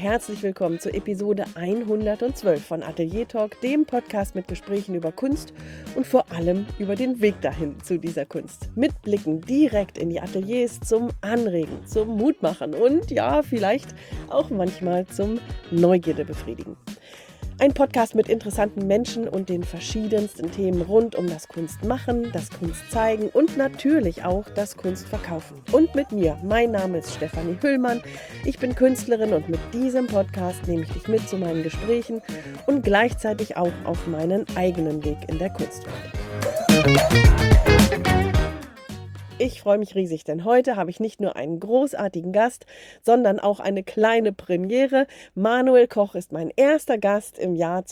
herzlich willkommen zur Episode 112 von Atelier Talk, dem Podcast mit Gesprächen über Kunst und vor allem über den Weg dahin zu dieser Kunst. Mit Blicken direkt in die Ateliers zum Anregen, zum Mutmachen und ja, vielleicht auch manchmal zum Neugierde befriedigen. Ein Podcast mit interessanten Menschen und den verschiedensten Themen rund um das Kunstmachen, das Kunstzeigen und natürlich auch das Kunstverkaufen. Und mit mir, mein Name ist Stefanie Hüllmann, ich bin Künstlerin und mit diesem Podcast nehme ich dich mit zu meinen Gesprächen und gleichzeitig auch auf meinen eigenen Weg in der Kunstwelt. Ich freue mich riesig, denn heute habe ich nicht nur einen großartigen Gast, sondern auch eine kleine Premiere. Manuel Koch ist mein erster Gast im Jahr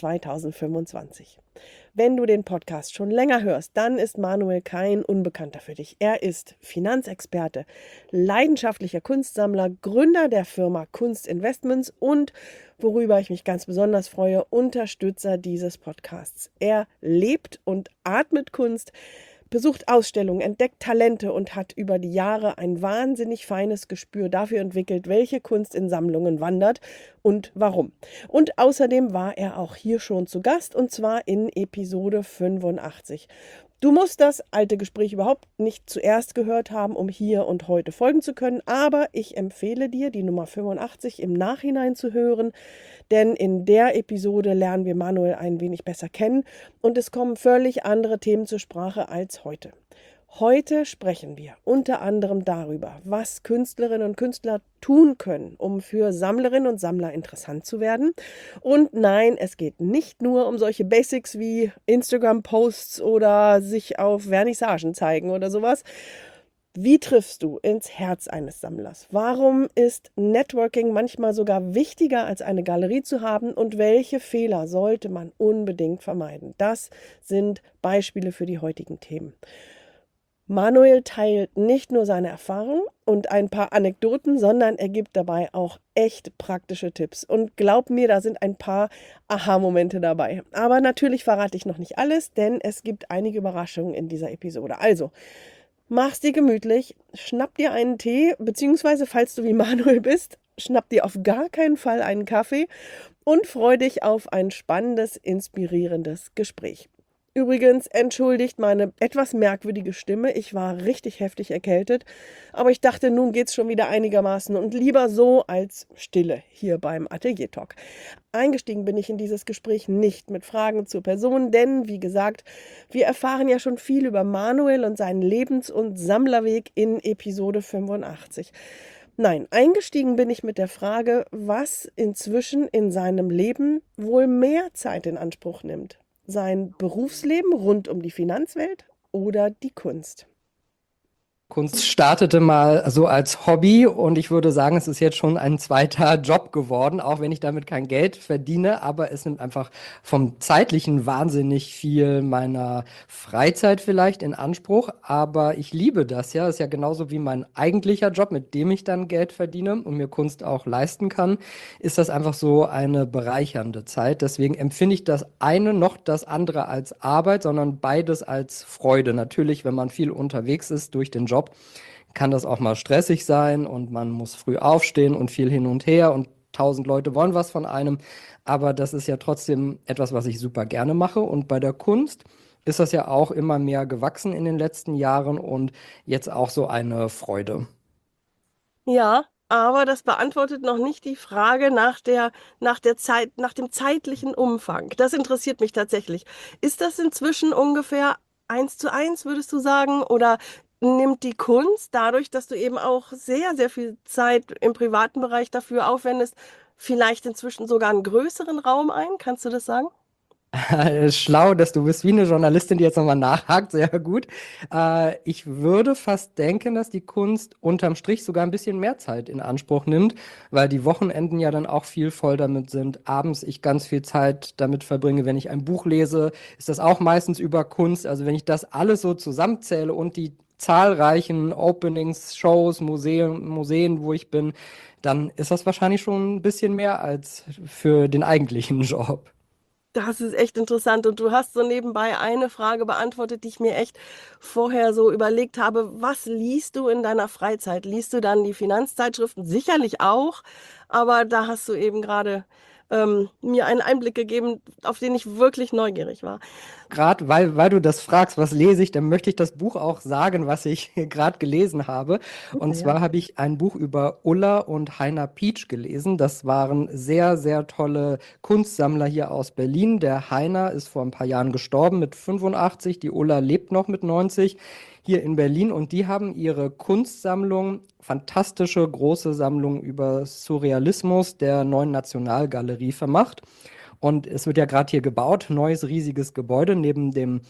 2025. Wenn du den Podcast schon länger hörst, dann ist Manuel kein Unbekannter für dich. Er ist Finanzexperte, leidenschaftlicher Kunstsammler, Gründer der Firma Kunstinvestments und, worüber ich mich ganz besonders freue, Unterstützer dieses Podcasts. Er lebt und atmet Kunst, besucht Ausstellungen, entdeckt Talente und hat über die Jahre ein wahnsinnig feines Gespür dafür entwickelt, welche Kunst in Sammlungen wandert und warum. Und außerdem war er auch hier schon zu Gast und zwar in Episode 85. Du musst das alte Gespräch überhaupt nicht zuerst gehört haben, um hier und heute folgen zu können, aber ich empfehle dir, die Nummer 85 im Nachhinein zu hören, denn in der Episode lernen wir Manuel ein wenig besser kennen und es kommen völlig andere Themen zur Sprache als heute. Heute sprechen wir unter anderem darüber, was Künstlerinnen und Künstler tun können, um für Sammlerinnen und Sammler interessant zu werden. Und nein, es geht nicht nur um solche Basics wie Instagram-Posts oder sich auf Vernissagen zeigen oder sowas. Wie triffst du ins Herz eines Sammlers? Warum ist Networking manchmal sogar wichtiger als eine Galerie zu haben und welche Fehler sollte man unbedingt vermeiden? Das sind Beispiele für die heutigen Themen. Manuel teilt nicht nur seine Erfahrungen und ein paar Anekdoten, sondern er gibt dabei auch echt praktische Tipps. Und glaub mir, da sind ein paar Aha-Momente dabei. Aber natürlich verrate ich noch nicht alles, denn es gibt einige Überraschungen in dieser Episode. Also, mach's dir gemütlich, schnapp dir einen Tee, beziehungsweise falls du wie Manuel bist, schnapp dir auf gar keinen Fall einen Kaffee und freu dich auf ein spannendes, inspirierendes Gespräch. Übrigens, entschuldigt meine etwas merkwürdige Stimme. Ich war richtig heftig erkältet, aber ich dachte, nun geht's schon wieder einigermaßen und lieber so als Stille hier beim Atelier Talk. Eingestiegen bin ich in dieses Gespräch nicht mit Fragen zur Person, denn wie gesagt, wir erfahren ja schon viel über Manuel und seinen Lebens- und Sammlerweg in Episode 85. Nein, eingestiegen bin ich mit der Frage, was inzwischen in seinem Leben wohl mehr Zeit in Anspruch nimmt. Sein Berufsleben rund um die Finanzwelt oder die Kunst? Kunst startete mal so als Hobby und ich würde sagen, es ist jetzt schon ein zweiter Job geworden, auch wenn ich damit kein Geld verdiene, aber es nimmt einfach vom Zeitlichen wahnsinnig viel meiner Freizeit vielleicht in Anspruch, aber ich liebe das ja, das ist ja genauso wie mein eigentlicher Job, mit dem ich dann Geld verdiene und mir Kunst auch leisten kann, ist das einfach so eine bereichernde Zeit, deswegen empfinde ich das eine noch das andere als Arbeit, sondern beides als Freude. Natürlich, wenn man viel unterwegs ist durch den Job, kann das auch mal stressig sein und man muss früh aufstehen und viel hin und her und 1000 Leute wollen was von einem. Aber das ist ja trotzdem etwas, was ich super gerne mache. Und bei der Kunst ist das ja auch immer mehr gewachsen in den letzten Jahren und jetzt auch so eine Freude. Ja, aber das beantwortet noch nicht die Frage nach der Zeit, nach dem zeitlichen Umfang. Das interessiert mich tatsächlich. Ist das inzwischen ungefähr 1:1, würdest du sagen? Oder nimmt die Kunst dadurch, dass du eben auch sehr, sehr viel Zeit im privaten Bereich dafür aufwendest, vielleicht inzwischen sogar einen größeren Raum ein? Kannst du das sagen? Schlau, dass du bist wie eine Journalistin, die jetzt nochmal nachhakt. Sehr gut. Ich würde fast denken, dass die Kunst unterm Strich sogar ein bisschen mehr Zeit in Anspruch nimmt, weil die Wochenenden ja dann auch viel voll damit sind. Abends ich ganz viel Zeit damit verbringe, wenn ich ein Buch lese, ist das auch meistens über Kunst. Also wenn ich das alles so zusammenzähle und die zahlreichen Openings, Shows, Museen, wo ich bin, dann ist das wahrscheinlich schon ein bisschen mehr als für den eigentlichen Job. Das ist echt interessant. Und du hast so nebenbei eine Frage beantwortet, die ich mir echt vorher so überlegt habe. Was liest du in deiner Freizeit? Liest du dann die Finanzzeitschriften? Sicherlich auch, aber da hast du eben gerade mir einen Einblick gegeben, auf den ich wirklich neugierig war. Gerade weil du das fragst, was lese ich, dann möchte ich das Buch auch sagen, was ich gerade gelesen habe. Und Bitte, zwar ja. habe ich ein Buch über Ulla und Heiner Pietsch gelesen. Das waren sehr, sehr tolle Kunstsammler hier aus Berlin. Der Heiner ist vor ein paar Jahren gestorben mit 85, die Ulla lebt noch mit 90 hier in Berlin und die haben ihre Kunstsammlung, fantastische große Sammlung über Surrealismus der Neuen Nationalgalerie vermacht. Und es wird ja gerade hier gebaut, neues riesiges Gebäude neben dem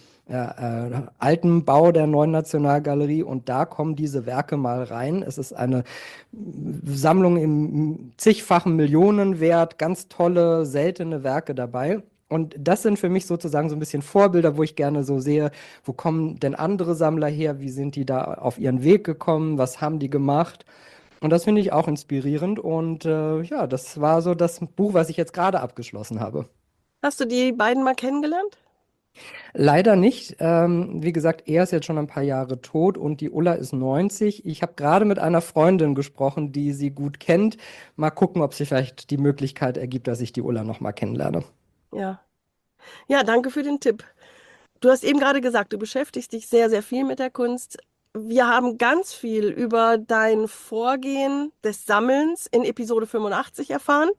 alten Bau der Neuen Nationalgalerie. Und da kommen diese Werke mal rein. Es ist eine Sammlung im zigfachen Millionenwert, ganz tolle, seltene Werke dabei. Und das sind für mich sozusagen so ein bisschen Vorbilder, wo ich gerne so sehe, wo kommen denn andere Sammler her? Wie sind die da auf ihren Weg gekommen? Was haben die gemacht? Und das finde ich auch inspirierend. Und ja, das war so das Buch, was ich jetzt gerade abgeschlossen habe. Hast du die beiden mal kennengelernt? Leider nicht. Wie gesagt, er ist jetzt schon ein paar Jahre tot und die Ulla ist 90. Ich habe gerade mit einer Freundin gesprochen, die sie gut kennt. Mal gucken, ob sich vielleicht die Möglichkeit ergibt, dass ich die Ulla noch mal kennenlerne. Ja. Ja, danke für den Tipp. Du hast eben gerade gesagt, du beschäftigst dich sehr, sehr viel mit der Kunst. Wir haben ganz viel über dein Vorgehen des Sammelns in Episode 85 erfahren,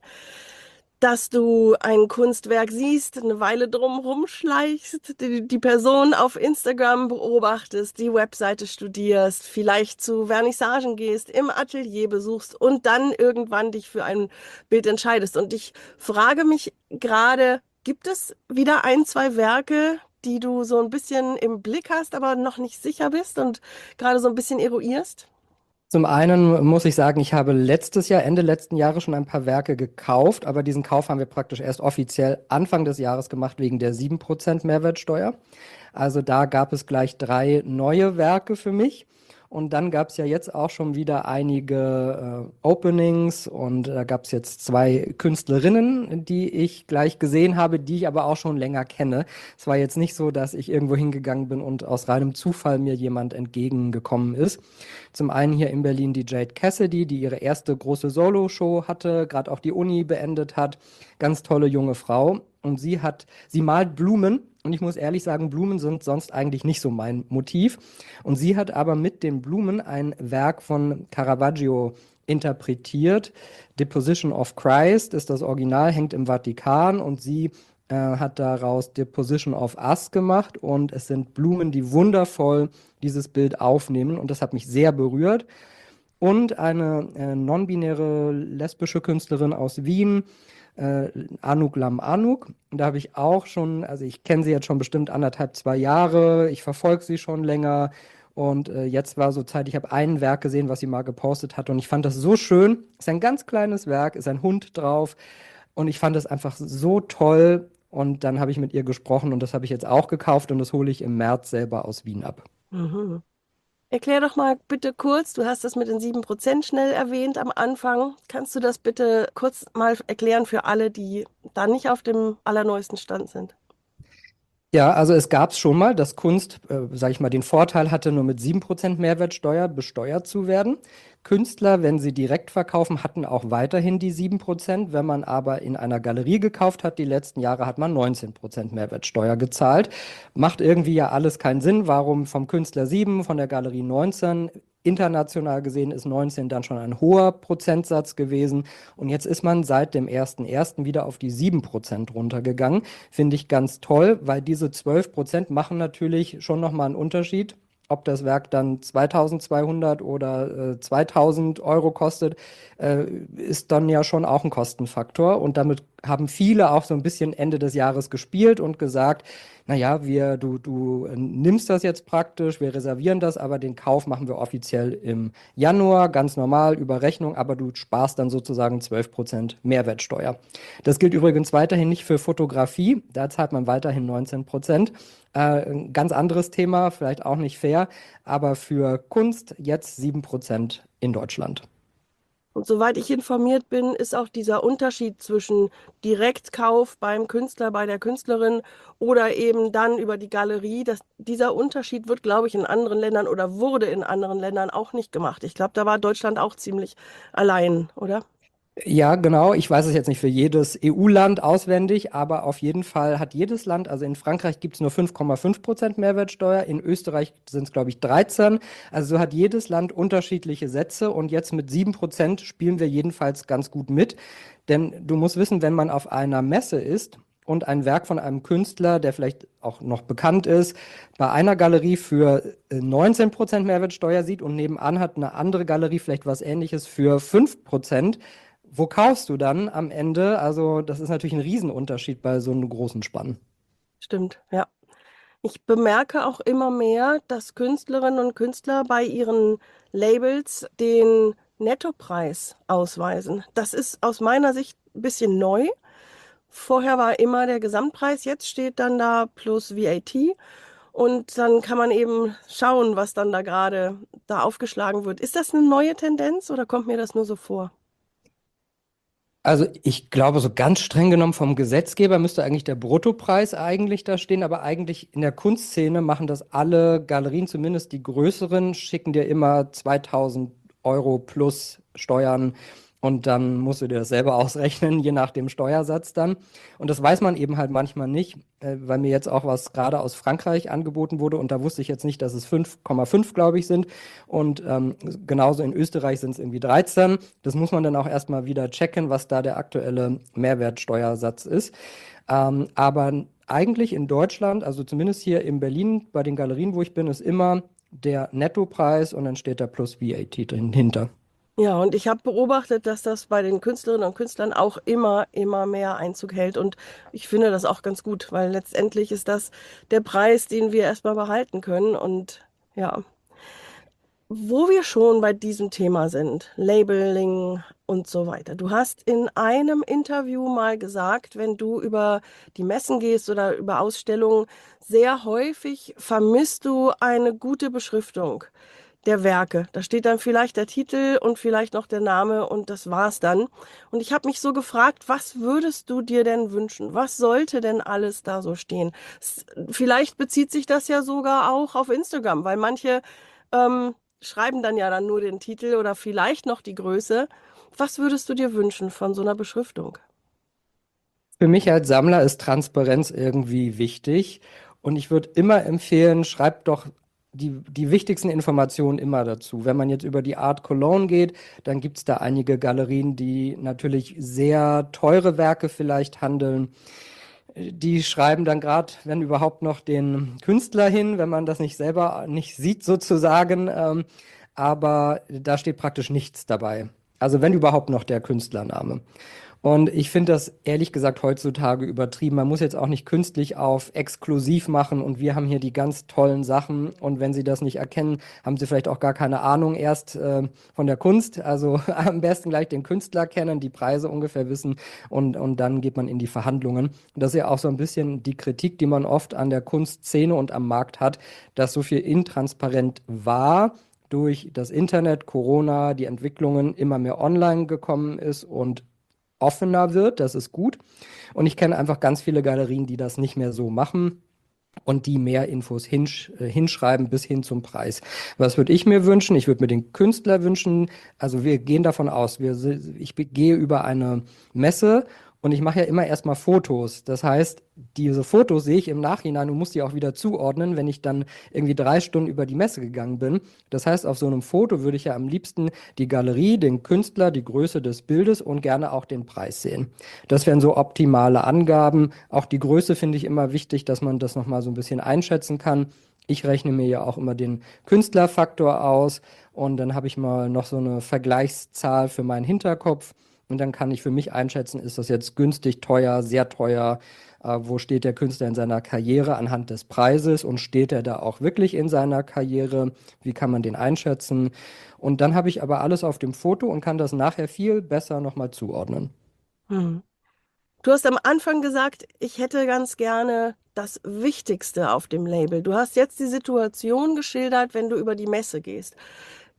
dass du ein Kunstwerk siehst, eine Weile drum rumschleichst, die Person auf Instagram beobachtest, die Webseite studierst, vielleicht zu Vernissagen gehst, im Atelier besuchst und dann irgendwann dich für ein Bild entscheidest. Und ich frage mich gerade, gibt es wieder ein, zwei Werke, die du so ein bisschen im Blick hast, aber noch nicht sicher bist und gerade so ein bisschen eruierst? Zum einen muss ich sagen, ich habe letztes Jahr, Ende letzten Jahres schon ein paar Werke gekauft, aber diesen Kauf haben wir praktisch erst offiziell Anfang des Jahres gemacht wegen der 7% Mehrwertsteuer. Also da gab es gleich 3 neue Werke für mich. Und dann gab es ja jetzt auch schon wieder einige Openings und da gab es jetzt 2 Künstlerinnen, die ich gleich gesehen habe, die ich aber auch schon länger kenne. Es war jetzt nicht so, dass ich irgendwo hingegangen bin und aus reinem Zufall mir jemand entgegengekommen ist. Zum einen hier in Berlin die Jade Cassidy, die ihre erste große Solo-Show hatte, gerade auch die Uni beendet hat. Ganz tolle junge Frau. Und sie malt Blumen. Und ich muss ehrlich sagen, Blumen sind sonst eigentlich nicht so mein Motiv. Und sie hat aber mit den Blumen ein Werk von Caravaggio interpretiert. Deposition of Christ ist das Original, hängt im Vatikan und sie hat daraus Deposition of Us gemacht und es sind Blumen, die wundervoll dieses Bild aufnehmen und das hat mich sehr berührt. Und eine non-binäre lesbische Künstlerin aus Wien, äh, Anuk Lam Anuk. Da habe ich auch schon, also ich kenne sie jetzt schon bestimmt 1,5, 2 Jahre, ich verfolge sie schon länger. Und jetzt war so Zeit, ich habe ein Werk gesehen, was sie mal gepostet hat und ich fand das so schön. Ist ein ganz kleines Werk, ist ein Hund drauf und ich fand es einfach so toll. Und dann habe ich mit ihr gesprochen und das habe ich jetzt auch gekauft und das hole ich im März selber aus Wien ab. Mhm. Erklär doch mal bitte kurz, du hast das mit den 7% schnell erwähnt am Anfang. Kannst du das bitte kurz mal erklären für alle, die da nicht auf dem allerneuesten Stand sind? Ja, also es gab es schon mal, dass Kunst, sage ich mal, den Vorteil hatte, nur mit 7% Mehrwertsteuer besteuert zu werden. Künstler, wenn sie direkt verkaufen, hatten auch weiterhin die 7%. Wenn man aber in einer Galerie gekauft hat, die letzten Jahre hat man 19% Mehrwertsteuer gezahlt. Macht irgendwie ja alles keinen Sinn. Warum vom Künstler 7, von der Galerie 19? International gesehen ist 19 dann schon ein hoher Prozentsatz gewesen. Und jetzt ist man seit dem 1.1. wieder auf die 7% runtergegangen. Finde ich ganz toll, weil diese 12% machen natürlich schon nochmal einen Unterschied. Ob das Werk dann 2200 oder 2000 Euro kostet, ist dann ja schon auch ein Kostenfaktor. Und damit haben viele auch so ein bisschen Ende des Jahres gespielt und gesagt, naja, du nimmst das jetzt praktisch, wir reservieren das, aber den Kauf machen wir offiziell im Januar, ganz normal über Rechnung, aber du sparst dann sozusagen 12% Mehrwertsteuer. Das gilt übrigens weiterhin nicht für Fotografie, da zahlt man weiterhin 19%. Ein ganz anderes Thema, vielleicht auch nicht fair, aber für Kunst jetzt 7% in Deutschland. Und soweit ich informiert bin, ist auch dieser Unterschied zwischen Direktkauf beim Künstler, bei der Künstlerin oder eben dann über die Galerie, dieser Unterschied wird, glaube ich, in anderen Ländern oder wurde in anderen Ländern auch nicht gemacht. Ich glaube, da war Deutschland auch ziemlich allein, oder? Ja, genau. Ich weiß es jetzt nicht für jedes EU-Land auswendig, aber auf jeden Fall hat jedes Land, also in Frankreich gibt es nur 5,5% Mehrwertsteuer, in Österreich sind es, glaube ich, 13. Also so hat jedes Land unterschiedliche Sätze und jetzt mit 7% spielen wir jedenfalls ganz gut mit. Denn du musst wissen, wenn man auf einer Messe ist und ein Werk von einem Künstler, der vielleicht auch noch bekannt ist, bei einer Galerie für 19% Mehrwertsteuer sieht und nebenan hat eine andere Galerie vielleicht was Ähnliches für 5%, wo kaufst du dann am Ende? Also, das ist natürlich ein Riesenunterschied bei so einem großen Spann. Stimmt, ja. Ich bemerke auch immer mehr, dass Künstlerinnen und Künstler bei ihren Labels den Nettopreis ausweisen. Das ist aus meiner Sicht ein bisschen neu. Vorher war immer der Gesamtpreis, jetzt steht dann da plus VAT und dann kann man eben schauen, was dann da gerade da aufgeschlagen wird. Ist das eine neue Tendenz oder kommt mir das nur so vor? Also, ich glaube, so ganz streng genommen vom Gesetzgeber müsste eigentlich der Bruttopreis eigentlich da stehen, aber eigentlich in der Kunstszene machen das alle Galerien, zumindest die größeren, schicken dir immer 2.000 € plus Steuern und dann musst du dir das selber ausrechnen, je nach dem Steuersatz dann. Und das weiß man eben halt manchmal nicht, weil mir jetzt auch was gerade aus Frankreich angeboten wurde und da wusste ich jetzt nicht, dass es 5,5, glaube ich, sind. Und genauso in Österreich sind es irgendwie 13. Das muss man dann auch erstmal wieder checken, was da der aktuelle Mehrwertsteuersatz ist. Aber eigentlich in Deutschland, also zumindest hier in Berlin, bei den Galerien, wo ich bin, ist immer der Nettopreis und dann steht da plus VAT drin hinter. Ja, und ich habe beobachtet, dass das bei den Künstlerinnen und Künstlern auch immer mehr Einzug hält. Und ich finde das auch ganz gut, weil letztendlich ist das der Preis, den wir erstmal behalten können. Und ja, wo wir schon bei diesem Thema sind, Labeling und so weiter. Du hast in einem Interview mal gesagt, wenn du über die Messen gehst oder über Ausstellungen, sehr häufig vermisst du eine gute Beschriftung der Werke. Da steht dann vielleicht der Titel und vielleicht noch der Name und das war's dann. Und ich habe mich so gefragt, was würdest du dir denn wünschen? Was sollte denn alles da so stehen? Vielleicht bezieht sich das ja sogar auch auf Instagram, weil manche schreiben dann ja dann nur den Titel oder vielleicht noch die Größe. Was würdest du dir wünschen von so einer Beschriftung? Für mich als Sammler ist Transparenz irgendwie wichtig und ich würde immer empfehlen, schreibt doch die wichtigsten Informationen immer dazu. Wenn man jetzt über die Art Cologne geht, dann gibt es da einige Galerien, die natürlich sehr teure Werke vielleicht handeln. Die schreiben dann gerade, wenn überhaupt noch den Künstler hin, wenn man das nicht selber nicht sieht sozusagen. Aber da steht praktisch nichts dabei. Also wenn überhaupt noch der Künstlername. Und ich finde das ehrlich gesagt heutzutage übertrieben. Man muss jetzt auch nicht künstlich auf exklusiv machen und wir haben hier die ganz tollen Sachen. Und wenn Sie das nicht erkennen, haben Sie vielleicht auch gar keine Ahnung erst von der Kunst. Also am besten gleich den Künstler kennen, die Preise ungefähr wissen und dann geht man in die Verhandlungen. Und das ist ja auch so ein bisschen die Kritik, die man oft an der Kunstszene und am Markt hat, dass so viel intransparent war durch das Internet, Corona, die Entwicklungen immer mehr online gekommen ist und offener wird, das ist gut. Und ich kenne einfach ganz viele Galerien, die das nicht mehr so machen und die mehr Infos hinschreiben bis hin zum Preis. Was würde ich mir wünschen? Ich würde mir den Künstler wünschen, also wir gehen davon aus, ich gehe über eine Messe und ich mache ja immer erstmal Fotos. Das heißt, diese Fotos sehe ich im Nachhinein und muss die auch wieder zuordnen, wenn ich dann irgendwie 3 Stunden über die Messe gegangen bin. Das heißt, auf so einem Foto würde ich ja am liebsten die Galerie, den Künstler, die Größe des Bildes und gerne auch den Preis sehen. Das wären so optimale Angaben. Auch die Größe finde ich immer wichtig, dass man das nochmal so ein bisschen einschätzen kann. Ich rechne mir ja auch immer den Künstlerfaktor aus und dann habe ich mal noch so eine Vergleichszahl für meinen Hinterkopf und dann kann ich für mich einschätzen, ist das jetzt günstig, teuer, sehr teuer, wo steht der Künstler in seiner Karriere anhand des Preises und steht er da auch wirklich in seiner Karriere, wie kann man den einschätzen und dann habe ich aber alles auf dem Foto und kann das nachher viel besser nochmal zuordnen. Hm. Du hast am Anfang gesagt, ich hätte ganz gerne das Wichtigste auf dem Label. Du hast jetzt die Situation geschildert, wenn du über die Messe gehst.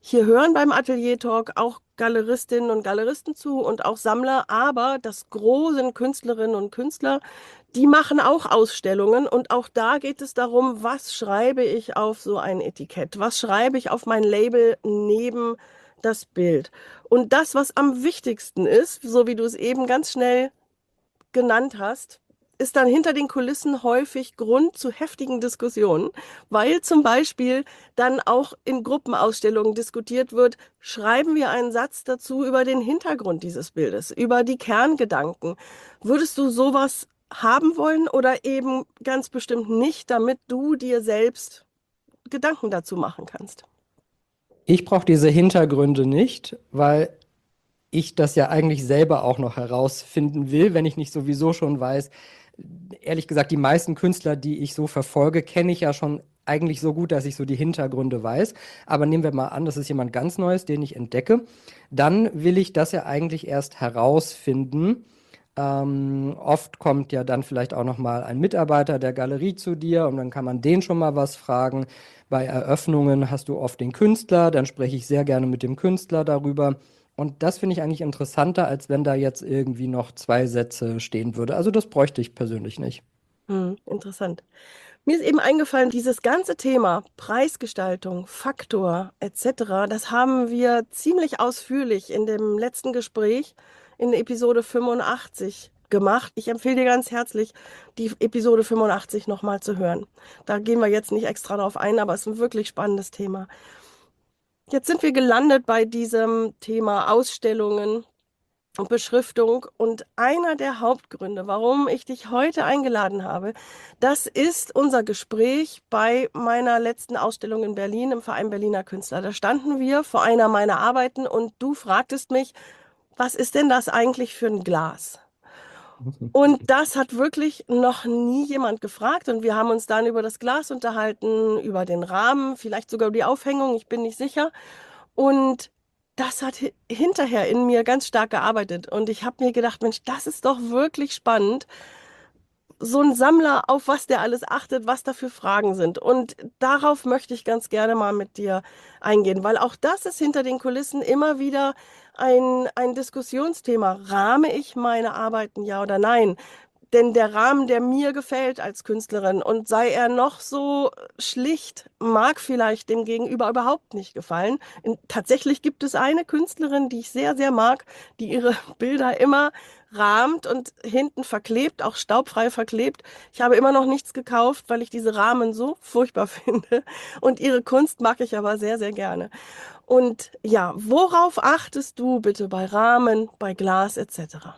Hier hören beim Atelier Talk auch Galeristinnen und Galeristen zu und auch Sammler, aber das Gros sind Künstlerinnen und Künstler, die machen auch Ausstellungen und auch da geht es darum, was schreibe ich auf so ein Etikett, was schreibe ich auf mein Label neben das Bild. Und das, was am wichtigsten ist, so wie du es eben ganz schnell genannt hast, ist dann hinter den Kulissen häufig Grund zu heftigen Diskussionen, weil zum Beispiel dann auch in Gruppenausstellungen diskutiert wird, schreiben wir einen Satz dazu über den Hintergrund dieses Bildes, über die Kerngedanken. Würdest du sowas haben wollen oder eben ganz bestimmt nicht, damit du dir selbst Gedanken dazu machen kannst? Ich brauche diese Hintergründe nicht, weil ich das ja eigentlich selber auch noch herausfinden will, wenn ich nicht sowieso schon weiß. Ehrlich gesagt, die meisten Künstler, die ich so verfolge, kenne ich ja schon eigentlich so gut, dass ich so die Hintergründe weiß. Aber nehmen wir mal an, das ist jemand ganz Neues, den ich entdecke. Dann will ich das ja eigentlich erst herausfinden. Oft kommt ja dann vielleicht auch noch mal ein Mitarbeiter der Galerie zu dir und dann kann man den schon mal was fragen. Bei Eröffnungen hast du oft den Künstler, dann spreche ich sehr gerne mit dem Künstler darüber. Und das finde ich eigentlich interessanter, als wenn da jetzt irgendwie noch zwei Sätze stehen würde. Also das bräuchte ich persönlich nicht. Interessant. Mir ist eben eingefallen, dieses ganze Thema Preisgestaltung, Faktor etc., das haben wir ziemlich ausführlich in dem letzten Gespräch in Episode 85 gemacht. Ich empfehle dir ganz herzlich, die Episode 85 nochmal zu hören. Da gehen wir jetzt nicht extra drauf ein, aber es ist ein wirklich spannendes Thema. Jetzt sind wir gelandet bei diesem Thema Ausstellungen und Beschriftung. Und einer der Hauptgründe, warum ich dich heute eingeladen habe, das ist unser Gespräch bei meiner letzten Ausstellung in Berlin im Verein Berliner Künstler. Da standen wir vor einer meiner Arbeiten und du fragtest mich, was ist denn das eigentlich für ein Glas? Und das hat wirklich noch nie jemand gefragt. Und wir haben uns dann über das Glas unterhalten, über den Rahmen, vielleicht sogar über die Aufhängung, ich bin nicht sicher. Und das hat hinterher in mir ganz stark gearbeitet. Und ich habe mir gedacht, Mensch, das ist doch wirklich spannend. So ein Sammler, auf was der alles achtet, was da für Fragen sind. Und darauf möchte ich ganz gerne mal mit dir eingehen, weil auch das ist hinter den Kulissen immer wieder ein Diskussionsthema. Rahme ich meine Arbeiten, ja oder nein? Denn der Rahmen, der mir gefällt als Künstlerin und sei er noch so schlicht, mag vielleicht dem Gegenüber überhaupt nicht gefallen. Tatsächlich gibt es eine Künstlerin, die ich sehr, sehr mag, die ihre Bilder immer rahmt und hinten verklebt, auch staubfrei verklebt. Ich habe immer noch nichts gekauft, weil ich diese Rahmen so furchtbar finde. Und ihre Kunst mag ich aber sehr, sehr gerne. Und ja, worauf achtest du bitte bei Rahmen, bei Glas etc.?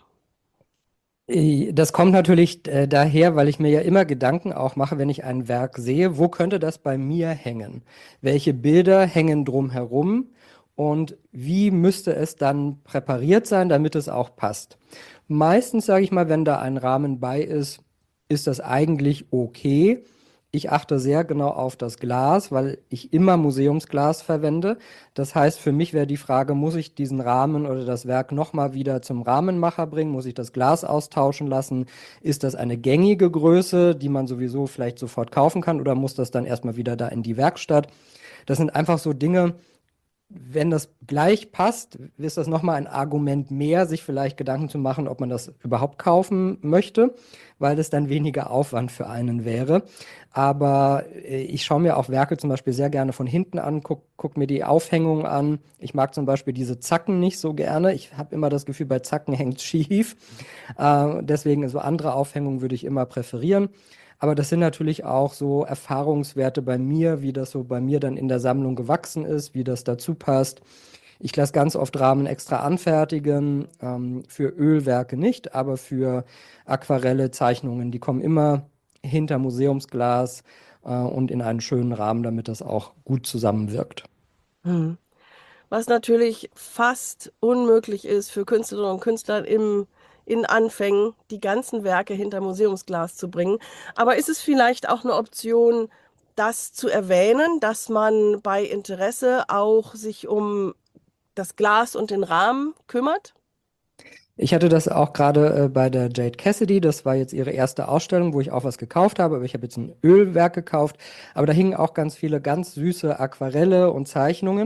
Das kommt natürlich daher, weil ich mir ja immer Gedanken auch mache, wenn ich ein Werk sehe, wo könnte das bei mir hängen? Welche Bilder hängen drumherum und wie müsste es dann präpariert sein, damit es auch passt? Meistens sage ich mal, wenn da ein Rahmen bei ist, ist das eigentlich okay. Ich achte sehr genau auf das Glas, weil ich immer Museumsglas verwende. Das heißt, für mich wäre die Frage, muss ich diesen Rahmen oder das Werk nochmal wieder zum Rahmenmacher bringen? Muss ich das Glas austauschen lassen? Ist das eine gängige Größe, die man sowieso vielleicht sofort kaufen kann, oder muss das dann erstmal wieder da in die Werkstatt? Das sind einfach so Dinge, wenn das gleich passt, ist das nochmal ein Argument mehr, sich vielleicht Gedanken zu machen, ob man das überhaupt kaufen möchte, weil es dann weniger Aufwand für einen wäre. Aber ich schaue mir auch Werke zum Beispiel sehr gerne von hinten an, guck mir die Aufhängung an. Ich mag zum Beispiel diese Zacken nicht so gerne. Ich habe immer das Gefühl, bei Zacken hängt schief. Deswegen so andere Aufhängungen würde ich immer präferieren. Aber das sind natürlich auch so Erfahrungswerte bei mir, wie das so bei mir dann in der Sammlung gewachsen ist, wie das dazu passt. Ich lasse ganz oft Rahmen extra anfertigen, für Ölwerke nicht, aber für Aquarelle, Zeichnungen, die kommen immer hinter Museumsglas, und in einen schönen Rahmen, damit das auch gut zusammenwirkt. Hm. Was natürlich fast unmöglich ist für Künstlerinnen und Künstler in Anfängen, die ganzen Werke hinter Museumsglas zu bringen. Aber ist es vielleicht auch eine Option, das zu erwähnen, dass man bei Interesse auch sich um das Glas und den Rahmen kümmert? Ich hatte das auch gerade bei der Jade Cassidy. Das war jetzt ihre erste Ausstellung, wo ich auch was gekauft habe. Aber ich habe jetzt ein Ölwerk gekauft. Aber da hingen auch ganz viele ganz süße Aquarelle und Zeichnungen.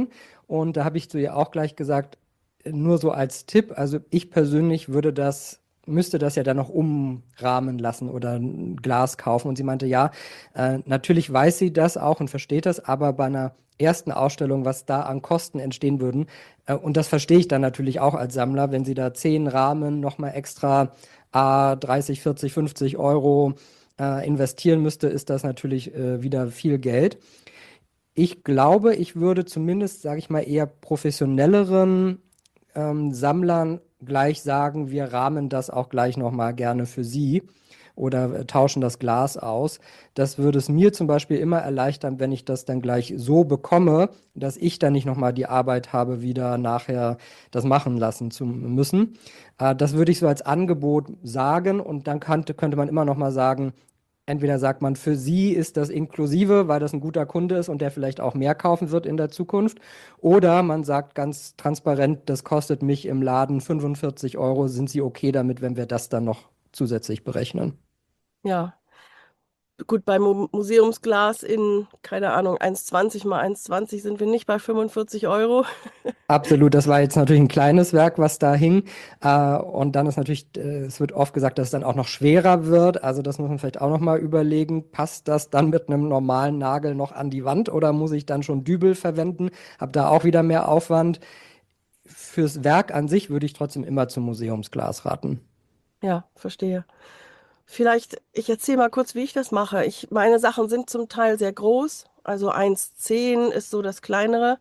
Und da habe ich zu ihr auch gleich gesagt, nur so als Tipp, also ich persönlich müsste das ja dann noch umrahmen lassen oder ein Glas kaufen. Und sie meinte, ja, natürlich weiß sie das auch und versteht das, aber bei einer ersten Ausstellung, was da an Kosten entstehen würden, und das verstehe ich dann natürlich auch als Sammler, wenn sie da 10 Rahmen nochmal extra 30, 40, 50 Euro investieren müsste, ist das natürlich wieder viel Geld. Ich glaube, ich würde zumindest, sage ich mal, eher professionelleren Sammlern gleich sagen, wir rahmen das auch gleich nochmal gerne für Sie oder tauschen das Glas aus. Das würde es mir zum Beispiel immer erleichtern, wenn ich das dann gleich so bekomme, dass ich dann nicht nochmal die Arbeit habe, wieder nachher das machen lassen zu müssen. Das würde ich so als Angebot sagen und dann könnte man immer nochmal sagen, entweder sagt man, für sie ist das inklusive, weil das ein guter Kunde ist und der vielleicht auch mehr kaufen wird in der Zukunft. Oder man sagt ganz transparent, das kostet mich im Laden 45 Euro. Sind Sie okay damit, wenn wir das dann noch zusätzlich berechnen? Ja, gut, beim Museumsglas in, keine Ahnung, 1,20 mal 1,20 sind wir nicht bei 45 Euro. Absolut, das war jetzt natürlich ein kleines Werk, was da hing. Und dann ist natürlich, es wird oft gesagt, dass es dann auch noch schwerer wird. Also das muss man vielleicht auch noch mal überlegen. Passt das dann mit einem normalen Nagel noch an die Wand oder muss ich dann schon Dübel verwenden? Hab da auch wieder mehr Aufwand. Fürs Werk an sich würde ich trotzdem immer zum Museumsglas raten. Ja, verstehe. Vielleicht, ich erzähle mal kurz, wie ich das mache. Meine Sachen sind zum Teil sehr groß. Also 1,10 ist so das kleinere.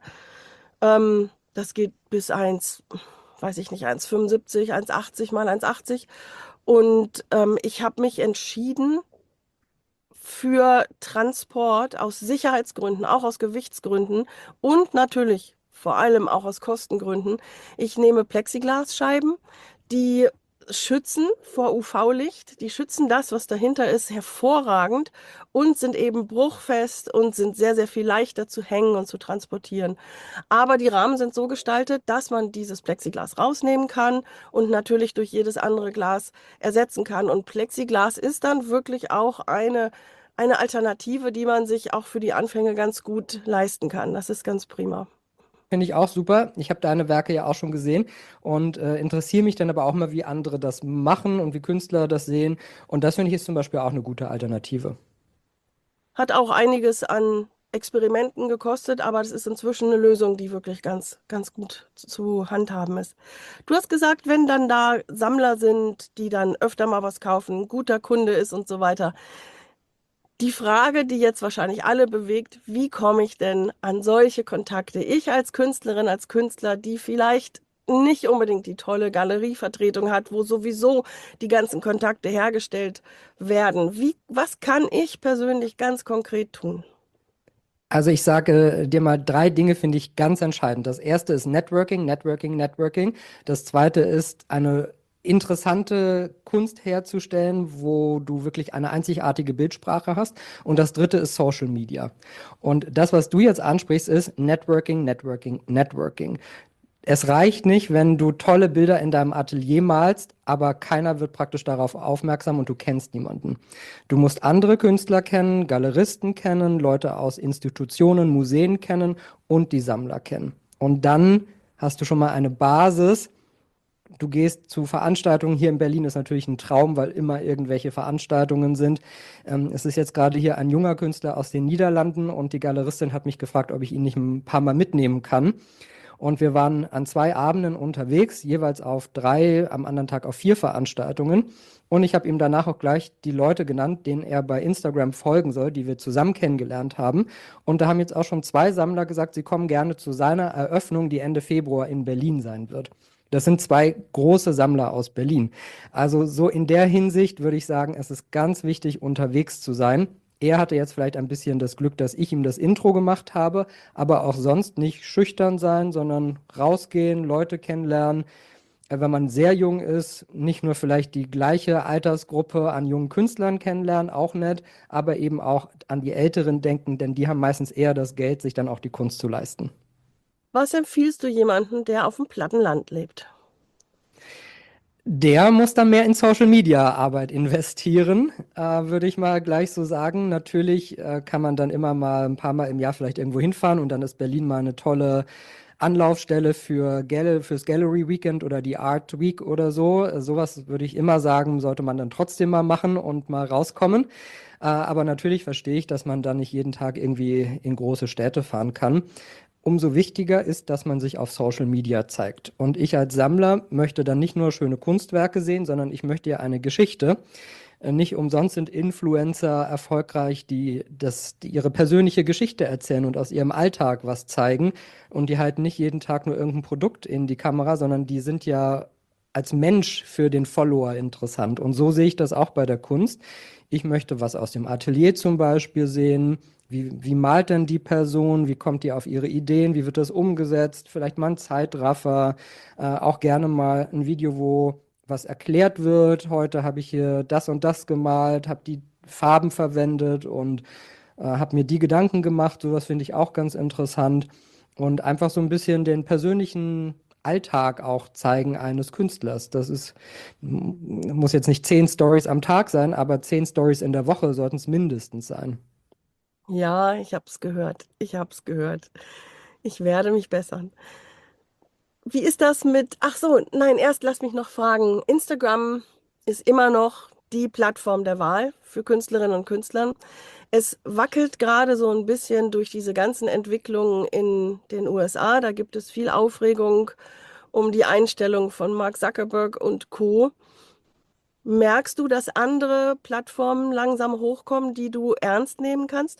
Das geht bis 1, weiß ich nicht, 1,75, 1,80 mal 1,80. Und ich habe mich entschieden für Transport aus Sicherheitsgründen, auch aus Gewichtsgründen und natürlich vor allem auch aus Kostengründen. Ich nehme Plexiglasscheiben, die schützen vor UV-Licht, die schützen das, was dahinter ist, hervorragend und sind eben bruchfest und sind sehr, sehr viel leichter zu hängen und zu transportieren. Aber die Rahmen sind so gestaltet, dass man dieses Plexiglas rausnehmen kann und natürlich durch jedes andere Glas ersetzen kann. Und Plexiglas ist dann wirklich auch eine Alternative, die man sich auch für die Anfänge ganz gut leisten kann. Das ist ganz prima. Finde ich auch super. Ich habe deine Werke ja auch schon gesehen und interessiere mich dann aber auch mal, wie andere das machen und wie Künstler das sehen. Und das finde ich ist zum Beispiel auch eine gute Alternative. Hat auch einiges an Experimenten gekostet, aber das ist inzwischen eine Lösung, die wirklich ganz, ganz gut zu handhaben ist. Du hast gesagt, wenn dann da Sammler sind, die dann öfter mal was kaufen, ein guter Kunde ist und so weiter. Die Frage, die jetzt wahrscheinlich alle bewegt, wie komme ich denn an solche Kontakte? Ich als Künstlerin, als Künstler, die vielleicht nicht unbedingt die tolle Galerievertretung hat, wo sowieso die ganzen Kontakte hergestellt werden. Was kann ich persönlich ganz konkret tun? Also ich sage dir mal 3 Dinge, finde ich ganz entscheidend. Das erste ist Networking, Networking, Networking. Das zweite ist eine interessante Kunst herzustellen, wo du wirklich eine einzigartige Bildsprache hast. Und das dritte ist Social Media. Und das, was du jetzt ansprichst, ist Networking, Networking, Networking. Es reicht nicht, wenn du tolle Bilder in deinem Atelier malst, aber keiner wird praktisch darauf aufmerksam und du kennst niemanden. Du musst andere Künstler kennen, Galeristen kennen, Leute aus Institutionen, Museen kennen und die Sammler kennen. Und dann hast du schon mal eine Basis. Du gehst zu Veranstaltungen. Hier in Berlin ist natürlich ein Traum, weil immer irgendwelche Veranstaltungen sind. Es ist jetzt gerade hier ein junger Künstler aus den Niederlanden und die Galeristin hat mich gefragt, ob ich ihn nicht ein paar Mal mitnehmen kann. Und wir waren an 2 Abenden unterwegs, jeweils auf 3, am anderen Tag auf 4 Veranstaltungen. Und ich habe ihm danach auch gleich die Leute genannt, denen er bei Instagram folgen soll, die wir zusammen kennengelernt haben. Und da haben jetzt auch schon 2 Sammler gesagt, sie kommen gerne zu seiner Eröffnung, die Ende Februar in Berlin sein wird. Das sind 2 große Sammler aus Berlin. Also so in der Hinsicht würde ich sagen, es ist ganz wichtig, unterwegs zu sein. Er hatte jetzt vielleicht ein bisschen das Glück, dass ich ihm das Intro gemacht habe, aber auch sonst nicht schüchtern sein, sondern rausgehen, Leute kennenlernen. Wenn man sehr jung ist, nicht nur vielleicht die gleiche Altersgruppe an jungen Künstlern kennenlernen, auch nett, aber eben auch an die Älteren denken, denn die haben meistens eher das Geld, sich dann auch die Kunst zu leisten. Was empfiehlst du jemandem, der auf dem platten Land lebt? Der muss dann mehr in Social Media Arbeit investieren, würde ich mal gleich so sagen. Natürlich kann man dann immer mal ein paar Mal im Jahr vielleicht irgendwo hinfahren und dann ist Berlin mal eine tolle Anlaufstelle fürs Gallery Weekend oder die Art Week oder so. Sowas würde ich immer sagen, sollte man dann trotzdem mal machen und mal rauskommen. Aber natürlich verstehe ich, dass man dann nicht jeden Tag irgendwie in große Städte fahren kann. Umso wichtiger ist, dass man sich auf Social Media zeigt. Und ich als Sammler möchte dann nicht nur schöne Kunstwerke sehen, sondern ich möchte ja eine Geschichte. Nicht umsonst sind Influencer erfolgreich, die ihre persönliche Geschichte erzählen und aus ihrem Alltag was zeigen und die halten nicht jeden Tag nur irgendein Produkt in die Kamera, sondern die sind ja als Mensch für den Follower interessant. Und so sehe ich das auch bei der Kunst. Ich möchte was aus dem Atelier zum Beispiel sehen. Wie malt denn die Person? Wie kommt die auf ihre Ideen? Wie wird das umgesetzt? Vielleicht mal ein Zeitraffer, auch gerne mal ein Video, wo was erklärt wird. Heute habe ich hier das und das gemalt, habe die Farben verwendet und habe mir die Gedanken gemacht. Sowas finde ich auch ganz interessant. Und einfach so ein bisschen den persönlichen Alltag auch zeigen eines Künstlers. Muss jetzt nicht 10 Stories am Tag sein, aber 10 Stories in der Woche sollten es mindestens sein. Ja, ich habe es gehört. Ich habe es gehört. Ich werde mich bessern. Wie ist das mit, ach so, nein, erst lass mich noch fragen. Instagram ist immer noch die Plattform der Wahl für Künstlerinnen und Künstler. Es wackelt gerade so ein bisschen durch diese ganzen Entwicklungen in den USA. Da gibt es viel Aufregung um die Einstellung von Mark Zuckerberg und Co. Merkst du, dass andere Plattformen langsam hochkommen, die du ernst nehmen kannst?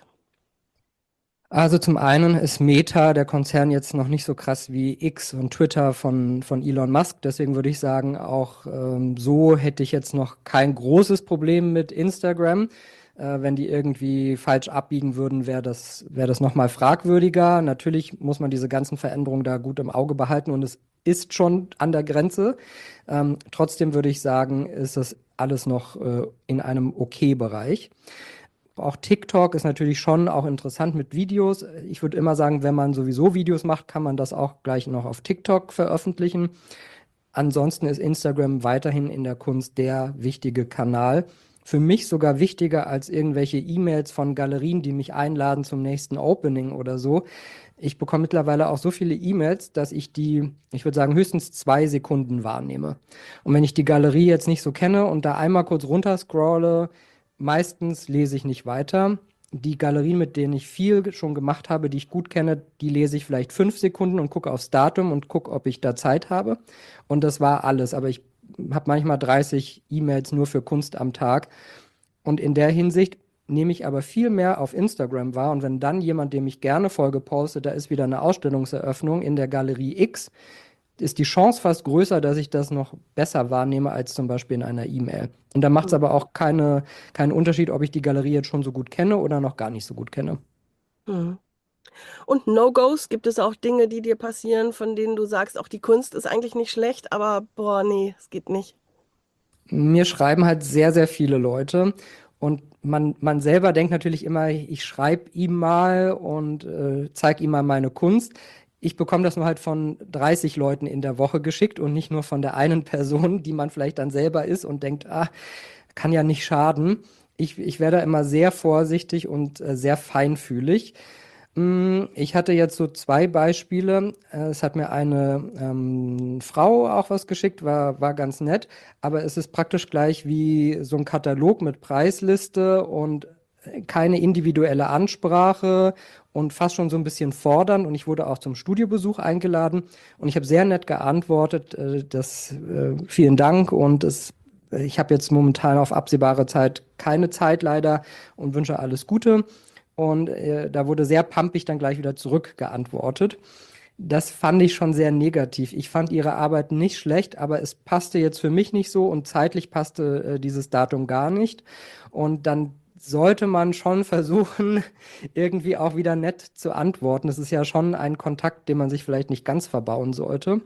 Also zum einen ist Meta, der Konzern, jetzt noch nicht so krass wie X und Twitter von Elon Musk. Deswegen würde ich sagen, auch so hätte ich jetzt noch kein großes Problem mit Instagram. Wenn die irgendwie falsch abbiegen würden, wäre das nochmal fragwürdiger. Natürlich muss man diese ganzen Veränderungen da gut im Auge behalten und es ist schon an der Grenze. Trotzdem würde ich sagen, ist das alles noch in einem Okay-Bereich. Auch TikTok ist natürlich schon auch interessant mit Videos. Ich würde immer sagen, wenn man sowieso Videos macht, kann man das auch gleich noch auf TikTok veröffentlichen. Ansonsten ist Instagram weiterhin in der Kunst der wichtige Kanal. Für mich sogar wichtiger als irgendwelche E-Mails von Galerien, die mich einladen zum nächsten Opening oder so. Ich bekomme mittlerweile auch so viele E-Mails, dass ich würde sagen, höchstens 2 Sekunden wahrnehme. Und wenn ich die Galerie jetzt nicht so kenne und da einmal kurz runterscrolle, meistens lese ich nicht weiter. Die Galerien, mit denen ich viel schon gemacht habe, die ich gut kenne, die lese ich vielleicht 5 Sekunden und gucke aufs Datum und gucke, ob ich da Zeit habe. Und das war alles. Aber ich habe manchmal 30 E-Mails nur für Kunst am Tag. Und in der Hinsicht nehme ich aber viel mehr auf Instagram wahr. Und wenn dann jemand, dem ich gerne folge, postet, da ist wieder eine Ausstellungseröffnung in der Galerie X, ist die Chance fast größer, dass ich das noch besser wahrnehme als zum Beispiel in einer E-Mail. Und da macht es aber auch keinen Unterschied, ob ich die Galerie jetzt schon so gut kenne oder noch gar nicht so gut kenne. Mhm. Und No-Gos, gibt es auch Dinge, die dir passieren, von denen du sagst, auch die Kunst ist eigentlich nicht schlecht, aber boah, nee, es geht nicht. Mir schreiben halt sehr, sehr viele Leute und man selber denkt natürlich immer, ich schreibe ihm mal und zeige ihm mal meine Kunst. Ich bekomme das nur halt von 30 Leuten in der Woche geschickt und nicht nur von der einen Person, die man vielleicht dann selber ist und denkt, kann ja nicht schaden. Ich werde da immer sehr vorsichtig und sehr feinfühlig. Ich hatte jetzt so 2 Beispiele. Es hat mir eine Frau auch was geschickt, war ganz nett, aber es ist praktisch gleich wie so ein Katalog mit Preisliste und keine individuelle Ansprache und fast schon so ein bisschen fordernd. Und ich wurde auch zum Studiobesuch eingeladen und ich habe sehr nett geantwortet, vielen Dank ich habe jetzt momentan auf absehbare Zeit keine Zeit leider und wünsche alles Gute. Und da wurde sehr pampig dann gleich wieder zurückgeantwortet. Das fand ich schon sehr negativ. Ich fand ihre Arbeit nicht schlecht, aber es passte jetzt für mich nicht so und zeitlich passte dieses Datum gar nicht. Und dann sollte man schon versuchen, irgendwie auch wieder nett zu antworten. Das ist ja schon ein Kontakt, den man sich vielleicht nicht ganz verbauen sollte.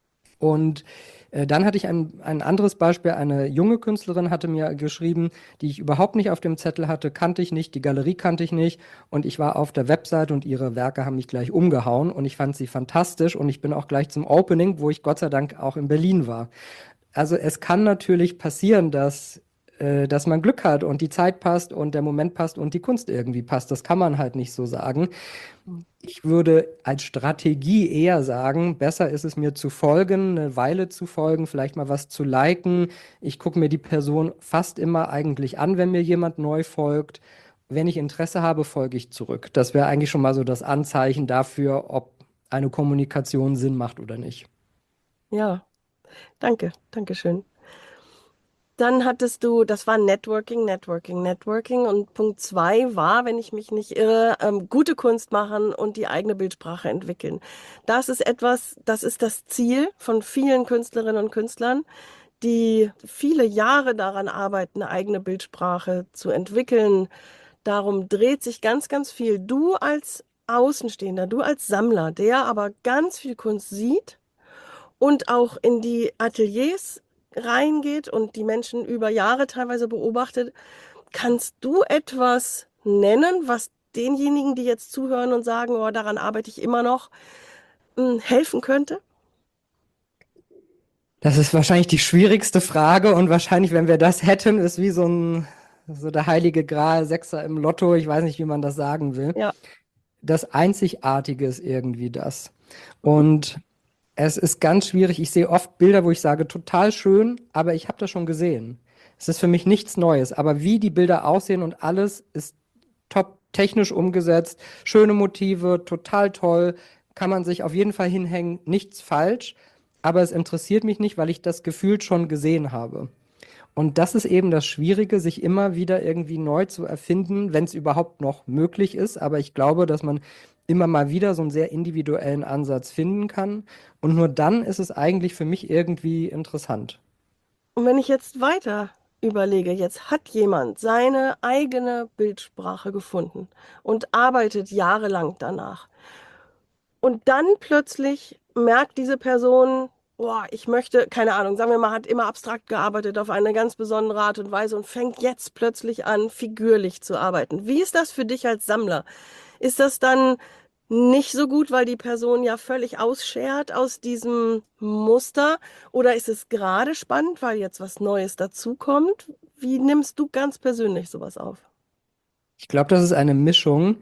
Und dann hatte ich ein anderes Beispiel. Eine junge Künstlerin hatte mir geschrieben, die ich überhaupt nicht auf dem Zettel hatte, kannte ich nicht, die Galerie kannte ich nicht. Und ich war auf der Website und ihre Werke haben mich gleich umgehauen und ich fand sie fantastisch. Und ich bin auch gleich zum Opening, wo ich Gott sei Dank auch in Berlin war. Also es kann natürlich passieren, dass dass man Glück hat und die Zeit passt und der Moment passt und die Kunst irgendwie passt. Das kann man halt nicht so sagen. Ich würde als Strategie eher sagen, besser ist es mir zu folgen, eine Weile zu folgen, vielleicht mal was zu liken. Ich gucke mir die Person fast immer eigentlich an, wenn mir jemand neu folgt. Wenn ich Interesse habe, folge ich zurück. Das wäre eigentlich schon mal so das Anzeichen dafür, ob eine Kommunikation Sinn macht oder nicht. Ja, danke, danke schön. Dann hattest du, das war Networking, Networking, Networking. Und Punkt 2 war, wenn ich mich nicht irre, gute Kunst machen und die eigene Bildsprache entwickeln. Das ist etwas, das ist das Ziel von vielen Künstlerinnen und Künstlern, die viele Jahre daran arbeiten, eine eigene Bildsprache zu entwickeln. Darum dreht sich ganz, ganz viel. Du als Außenstehender, du als Sammler, der aber ganz viel Kunst sieht und auch in die Ateliers reingeht und die Menschen über Jahre teilweise beobachtet, kannst du etwas nennen, was denjenigen, die jetzt zuhören und sagen, oh, daran arbeite ich immer noch, helfen könnte? Das ist wahrscheinlich die schwierigste Frage und wahrscheinlich, wenn wir das hätten, ist wie so der heilige Gral, Sechser im Lotto. Ich weiß nicht, wie man das sagen will. Ja. Das Einzigartige ist irgendwie das. Mhm. Und es ist ganz schwierig. Ich sehe oft Bilder, wo ich sage, total schön, aber ich habe das schon gesehen. Es ist für mich nichts Neues. Aber wie die Bilder aussehen und alles ist top technisch umgesetzt, schöne Motive, total toll, kann man sich auf jeden Fall hinhängen, nichts falsch. Aber es interessiert mich nicht, weil ich das gefühlt schon gesehen habe. Und das ist eben das Schwierige, sich immer wieder irgendwie neu zu erfinden, wenn es überhaupt noch möglich ist. Aber ich glaube, dass man immer mal wieder so einen sehr individuellen Ansatz finden kann. Und nur dann ist es eigentlich für mich irgendwie interessant. Und wenn ich jetzt weiter überlege, jetzt hat jemand seine eigene Bildsprache gefunden und arbeitet jahrelang danach. Und dann plötzlich merkt diese Person, boah, ich möchte, keine Ahnung, sagen wir mal, hat immer abstrakt gearbeitet auf eine ganz besondere Art und Weise und fängt jetzt plötzlich an, figürlich zu arbeiten. Wie ist das für dich als Sammler? Ist das dann nicht so gut, weil die Person ja völlig ausschert aus diesem Muster? Oder ist es gerade spannend, weil jetzt was Neues dazukommt? Wie nimmst du ganz persönlich sowas auf? Ich glaube, das ist eine Mischung.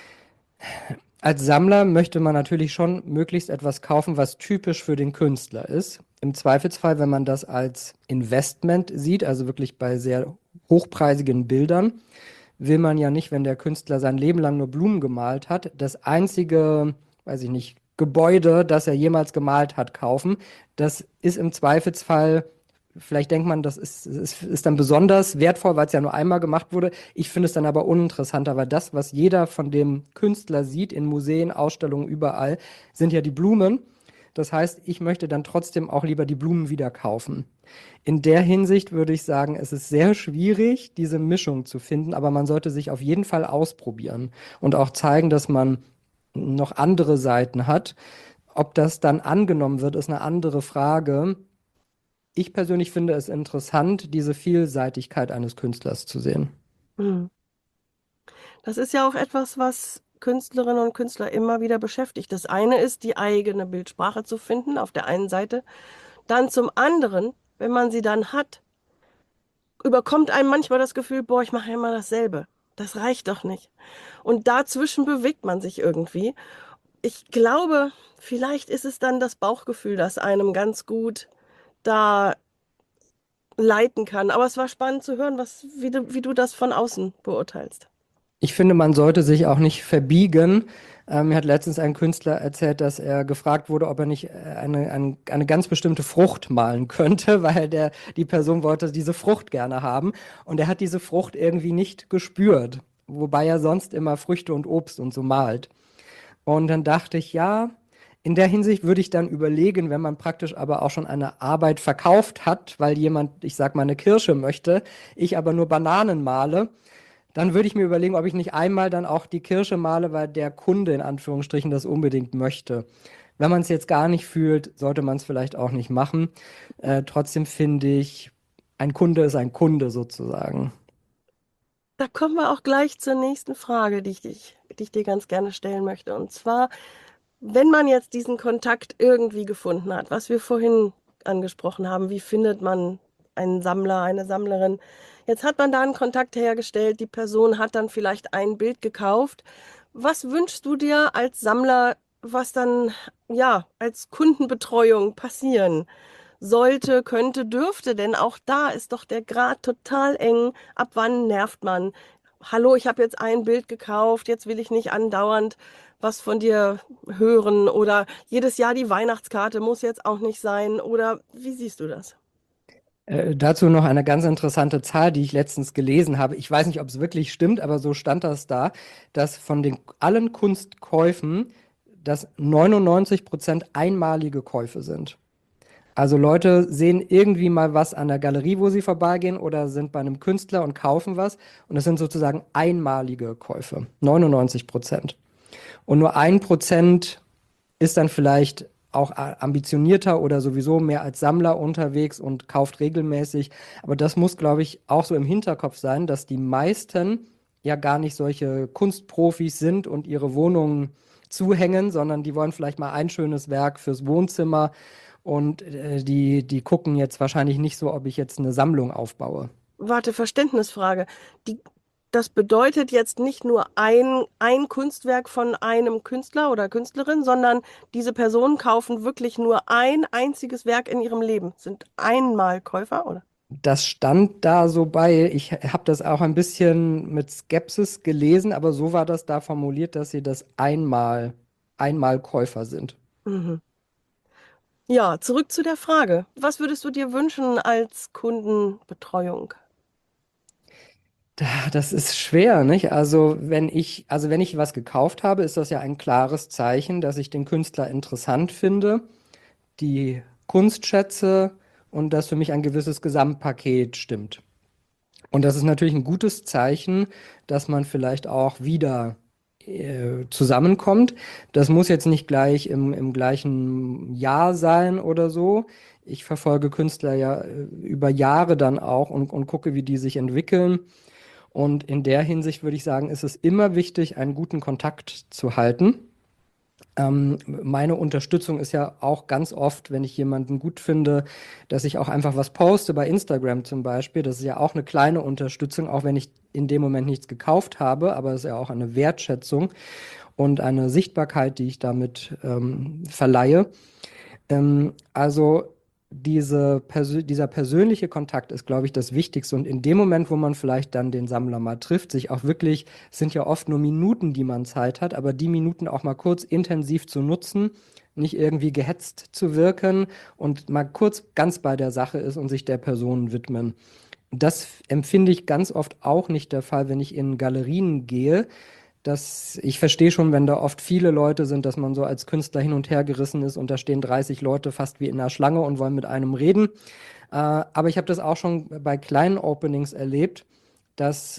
Als Sammler möchte man natürlich schon möglichst etwas kaufen, was typisch für den Künstler ist. Im Zweifelsfall, wenn man das als Investment sieht, also wirklich bei sehr hochpreisigen Bildern, will man ja nicht, wenn der Künstler sein Leben lang nur Blumen gemalt hat, das einzige, weiß ich nicht, Gebäude, das er jemals gemalt hat, kaufen. Das ist im Zweifelsfall, vielleicht denkt man, ist dann besonders wertvoll, weil es ja nur einmal gemacht wurde. Ich finde es dann aber uninteressanter, weil das, was jeder von dem Künstler sieht, in Museen, Ausstellungen, überall, sind ja die Blumen. Das heißt, ich möchte dann trotzdem auch lieber die Blumen wieder kaufen. In der Hinsicht würde ich sagen, es ist sehr schwierig, diese Mischung zu finden, aber man sollte sich auf jeden Fall ausprobieren und auch zeigen, dass man noch andere Seiten hat. Ob das dann angenommen wird, ist eine andere Frage. Ich persönlich finde es interessant, diese Vielseitigkeit eines Künstlers zu sehen. Hm. Das ist ja auch etwas, was Künstlerinnen und Künstler immer wieder beschäftigt. Das eine ist, die eigene Bildsprache zu finden, auf der einen Seite. Dann zum anderen, wenn man sie dann hat, überkommt einem manchmal das Gefühl, boah, ich mache ja immer dasselbe. Das reicht doch nicht. Und dazwischen bewegt man sich irgendwie. Ich glaube, vielleicht ist es dann das Bauchgefühl, das einem ganz gut da leiten kann. Aber es war spannend zu hören, wie du das von außen beurteilst. Ich finde, man sollte sich auch nicht verbiegen. Mir hat letztens ein Künstler erzählt, dass er gefragt wurde, ob er nicht eine ganz bestimmte Frucht malen könnte, weil die Person wollte diese Frucht gerne haben. Und er hat diese Frucht irgendwie nicht gespürt, wobei er sonst immer Früchte und Obst und so malt. Und dann dachte ich, ja, in der Hinsicht würde ich dann überlegen, wenn man praktisch aber auch schon eine Arbeit verkauft hat, weil jemand, ich sag mal, eine Kirsche möchte, ich aber nur Bananen male, dann würde ich mir überlegen, ob ich nicht einmal dann auch die Kirsche male, weil der Kunde in Anführungsstrichen das unbedingt möchte. Wenn man es jetzt gar nicht fühlt, sollte man es vielleicht auch nicht machen. Trotzdem finde ich, ein Kunde ist ein Kunde sozusagen. Da kommen wir auch gleich zur nächsten Frage, die ich dir ganz gerne stellen möchte. Und zwar, wenn man jetzt diesen Kontakt irgendwie gefunden hat, was wir vorhin angesprochen haben, wie findet man einen Sammler, eine Sammlerin? Jetzt hat man da einen Kontakt hergestellt, die Person hat dann vielleicht ein Bild gekauft. Was wünschst du dir als Sammler, was dann ja als Kundenbetreuung passieren sollte, könnte, dürfte? Denn auch da ist doch der Grad total eng. Ab wann nervt man? Hallo, ich habe jetzt ein Bild gekauft, jetzt will ich nicht andauernd was von dir hören oder jedes Jahr die Weihnachtskarte muss jetzt auch nicht sein. Oder wie siehst du das? Dazu noch eine ganz interessante Zahl, die ich letztens gelesen habe. Ich weiß nicht, ob es wirklich stimmt, aber so stand das da, dass von den allen Kunstkäufen dass 99% einmalige Käufe sind. Also Leute sehen irgendwie mal was an der Galerie, wo sie vorbeigehen oder sind bei einem Künstler und kaufen was. Und das sind sozusagen einmalige Käufe, 99%. Und nur 1% ist dann vielleicht auch ambitionierter oder sowieso mehr als Sammler unterwegs und kauft regelmäßig. Aber das muss, glaube ich, auch so im Hinterkopf sein, dass die meisten ja gar nicht solche Kunstprofis sind und ihre Wohnungen zuhängen, sondern die wollen vielleicht mal ein schönes Werk fürs Wohnzimmer und die gucken jetzt wahrscheinlich nicht so, ob ich jetzt eine Sammlung aufbaue. Warte, Verständnisfrage. Die, das bedeutet jetzt nicht nur ein Kunstwerk von einem Künstler oder Künstlerin, sondern diese Personen kaufen wirklich nur ein einziges Werk in ihrem Leben. Sind Einmalkäufer, oder? Das stand da so bei. Ich habe das auch ein bisschen mit Skepsis gelesen, aber so war das da formuliert, dass sie das einmal Käufer sind. Mhm. Ja, zurück zu der Frage. Was würdest du dir wünschen als Kundenbetreuung? Das ist schwer, nicht? Also wenn ich was gekauft habe, ist das ja ein klares Zeichen, dass ich den Künstler interessant finde, die Kunst schätze und dass für mich ein gewisses Gesamtpaket stimmt. Und das ist natürlich ein gutes Zeichen, dass man vielleicht auch wieder zusammenkommt. Das muss jetzt nicht gleich im gleichen Jahr sein oder so. Ich verfolge Künstler ja über Jahre dann auch und gucke, wie die sich entwickeln. Und in der Hinsicht würde ich sagen, ist es immer wichtig, einen guten Kontakt zu halten. Meine Unterstützung ist ja auch ganz oft, wenn ich jemanden gut finde, dass ich auch einfach was poste bei Instagram zum Beispiel. Das ist ja auch eine kleine Unterstützung, auch wenn ich in dem Moment nichts gekauft habe, aber es ist ja auch eine Wertschätzung und eine Sichtbarkeit, die ich damit verleihe. Also dieser persönliche Kontakt ist, glaube ich, das Wichtigste. Und in dem Moment, wo man vielleicht dann den Sammler mal trifft, sich auch wirklich, es sind ja oft nur Minuten, die man Zeit hat, aber die Minuten auch mal kurz intensiv zu nutzen, nicht irgendwie gehetzt zu wirken und mal kurz ganz bei der Sache ist und sich der Person widmen. Das empfinde ich ganz oft auch nicht der Fall, wenn ich in Galerien gehe. Ich verstehe schon, wenn da oft viele Leute sind, dass man so als Künstler hin und her gerissen ist und da stehen 30 Leute fast wie in einer Schlange und wollen mit einem reden. Aber ich habe das auch schon bei kleinen Openings erlebt, dass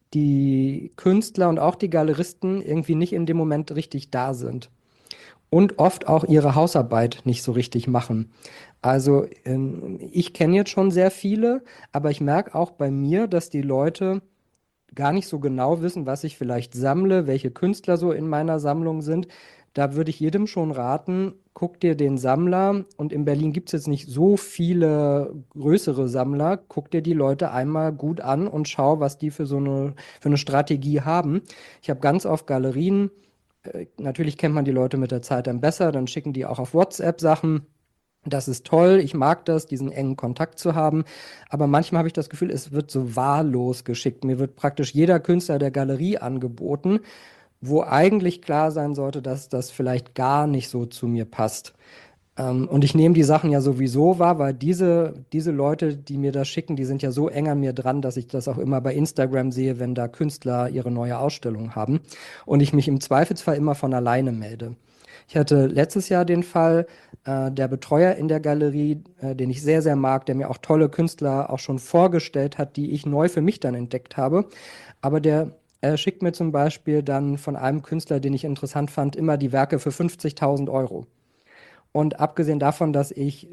die Künstler und auch die Galeristen irgendwie nicht in dem Moment richtig da sind und oft auch ihre Hausarbeit nicht so richtig machen. Also ich kenne jetzt schon sehr viele, aber ich merke auch bei mir, dass die Leute gar nicht so genau wissen, was ich vielleicht sammle, welche Künstler so in meiner Sammlung sind. Da würde ich jedem schon raten, guck dir den Sammler, und in Berlin gibt es jetzt nicht so viele größere Sammler, guck dir die Leute einmal gut an und schau, was die für eine Strategie haben. Ich habe ganz oft Galerien, natürlich kennt man die Leute mit der Zeit dann besser, dann schicken die auch auf WhatsApp Sachen. Das ist toll, ich mag das, diesen engen Kontakt zu haben. Aber manchmal habe ich das Gefühl, es wird so wahllos geschickt. Mir wird praktisch jeder Künstler der Galerie angeboten, wo eigentlich klar sein sollte, dass das vielleicht gar nicht so zu mir passt. Und ich nehme die Sachen ja sowieso wahr, weil diese Leute, die mir das schicken, die sind ja so eng an mir dran, dass ich das auch immer bei Instagram sehe, wenn da Künstler ihre neue Ausstellung haben. Und ich mich im Zweifelsfall immer von alleine melde. Ich hatte letztes Jahr den Fall, der Betreuer in der Galerie, den ich sehr, sehr mag, der mir auch tolle Künstler auch schon vorgestellt hat, die ich neu für mich dann entdeckt habe. Aber der schickt mir zum Beispiel dann von einem Künstler, den ich interessant fand, immer die Werke für 50.000 Euro. Und abgesehen davon, dass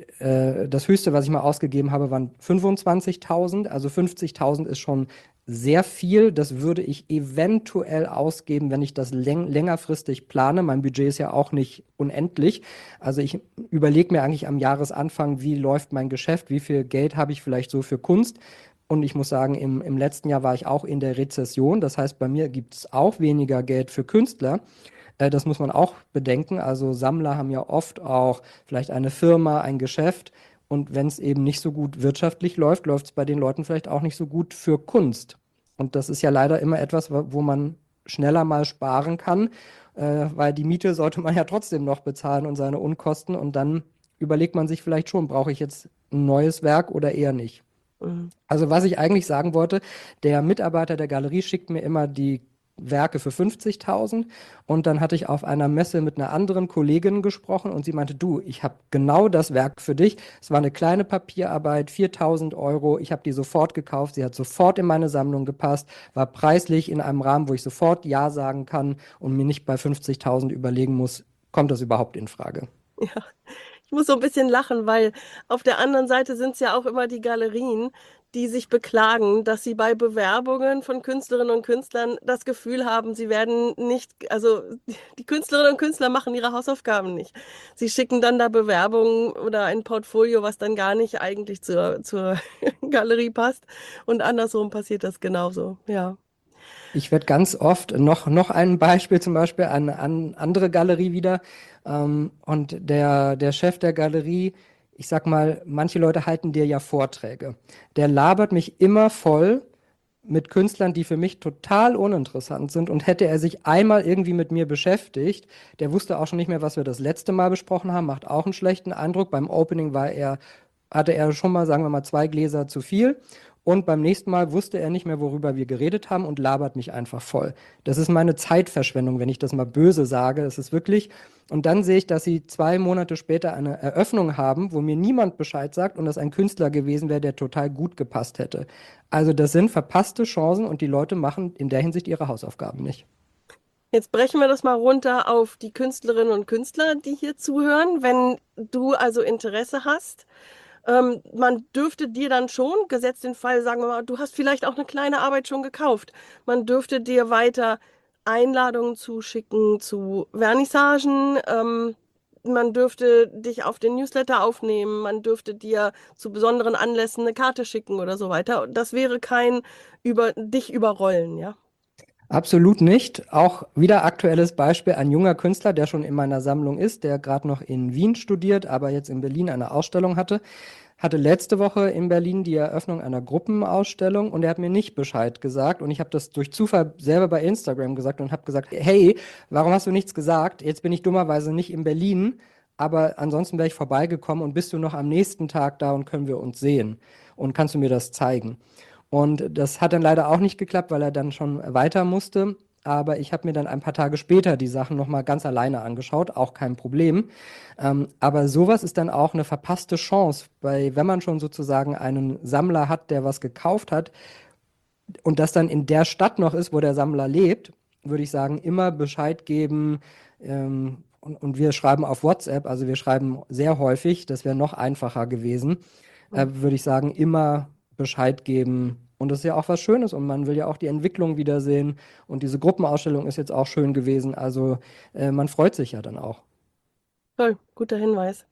das Höchste, was ich mal ausgegeben habe, waren 25.000. Also 50.000 ist schon sehr viel. Das würde ich eventuell ausgeben, wenn ich das längerfristig plane. Mein Budget ist ja auch nicht unendlich. Also ich überlege mir eigentlich am Jahresanfang, wie läuft mein Geschäft, wie viel Geld habe ich vielleicht so für Kunst. Und ich muss sagen, im letzten Jahr war ich auch in der Rezession. Das heißt, bei mir gibt es auch weniger Geld für Künstler. Das muss man auch bedenken. Also Sammler haben ja oft auch vielleicht eine Firma, ein Geschäft. Und wenn es eben nicht so gut wirtschaftlich läuft, läuft es bei den Leuten vielleicht auch nicht so gut für Kunst. Und das ist ja leider immer etwas, wo man schneller mal sparen kann, weil die Miete sollte man ja trotzdem noch bezahlen und seine Unkosten. Und dann überlegt man sich vielleicht schon, brauche ich jetzt ein neues Werk oder eher nicht. Mhm. Also was ich eigentlich sagen wollte, der Mitarbeiter der Galerie schickt mir immer die Werke für 50.000 und dann hatte ich auf einer Messe mit einer anderen Kollegin gesprochen und sie meinte, du, ich habe genau das Werk für dich. Es war eine kleine Papierarbeit, 4.000 Euro. Ich habe die sofort gekauft. Sie hat sofort in meine Sammlung gepasst, war preislich in einem Rahmen, wo ich sofort Ja sagen kann und mir nicht bei 50.000 überlegen muss, kommt das überhaupt in Frage? Ja. Ich muss so ein bisschen lachen, weil auf der anderen Seite sind es ja auch immer die Galerien, die sich beklagen, dass sie bei Bewerbungen von Künstlerinnen und Künstlern das Gefühl haben, sie werden nicht, also die Künstlerinnen und Künstler machen ihre Hausaufgaben nicht. Sie schicken dann da Bewerbungen oder ein Portfolio, was dann gar nicht eigentlich zur Galerie passt. Und andersrum passiert das genauso, ja. Ich werde ganz oft, noch ein Beispiel, zum Beispiel eine andere Galerie wieder. Und der Chef der Galerie, ich sag mal, manche Leute halten dir ja Vorträge. Der labert mich immer voll mit Künstlern, die für mich total uninteressant sind. Und hätte er sich einmal irgendwie mit mir beschäftigt, der wusste auch schon nicht mehr, was wir das letzte Mal besprochen haben, macht auch einen schlechten Eindruck. Beim Opening hatte er schon mal, sagen wir mal, 2 Gläser zu viel. Und beim nächsten Mal wusste er nicht mehr, worüber wir geredet haben und labert mich einfach voll. Das ist meine Zeitverschwendung, wenn ich das mal böse sage. Das ist wirklich. Und dann sehe ich, dass sie 2 Monate später eine Eröffnung haben, wo mir niemand Bescheid sagt und das ein Künstler gewesen wäre, der total gut gepasst hätte. Also das sind verpasste Chancen und die Leute machen in der Hinsicht ihre Hausaufgaben nicht. Jetzt brechen wir das mal runter auf die Künstlerinnen und Künstler, die hier zuhören. Wenn du also Interesse hast, man dürfte dir dann schon, gesetzt den Fall, sagen wir mal, du hast vielleicht auch eine kleine Arbeit schon gekauft. Man dürfte dir weiter Einladungen zuschicken zu Vernissagen. Man dürfte dich auf den Newsletter aufnehmen. Man dürfte dir zu besonderen Anlässen eine Karte schicken oder so weiter. Das wäre kein über dich überrollen, ja. Absolut nicht. Auch wieder aktuelles Beispiel, ein junger Künstler, der schon in meiner Sammlung ist, der gerade noch in Wien studiert, aber jetzt in Berlin eine Ausstellung hatte letzte Woche in Berlin die Eröffnung einer Gruppenausstellung und er hat mir nicht Bescheid gesagt und ich habe das durch Zufall selber bei Instagram gesagt und habe gesagt, hey, warum hast du nichts gesagt? Jetzt bin ich dummerweise nicht in Berlin, aber ansonsten wäre ich vorbeigekommen und bist du noch am nächsten Tag da und können wir uns sehen und kannst du mir das zeigen? Und das hat dann leider auch nicht geklappt, weil er dann schon weiter musste. Aber ich habe mir dann ein paar Tage später die Sachen nochmal ganz alleine angeschaut, auch kein Problem. Aber sowas ist dann auch eine verpasste Chance, wenn man schon sozusagen einen Sammler hat, der was gekauft hat und das dann in der Stadt noch ist, wo der Sammler lebt, würde ich sagen, immer Bescheid geben. Und wir schreiben auf WhatsApp, also wir schreiben sehr häufig, das wäre noch einfacher gewesen, würde ich sagen, immer Bescheid geben. Und das ist ja auch was Schönes und man will ja auch die Entwicklung wiedersehen. Und diese Gruppenausstellung ist jetzt auch schön gewesen. Also man freut sich ja dann auch. Toll, guter Hinweis.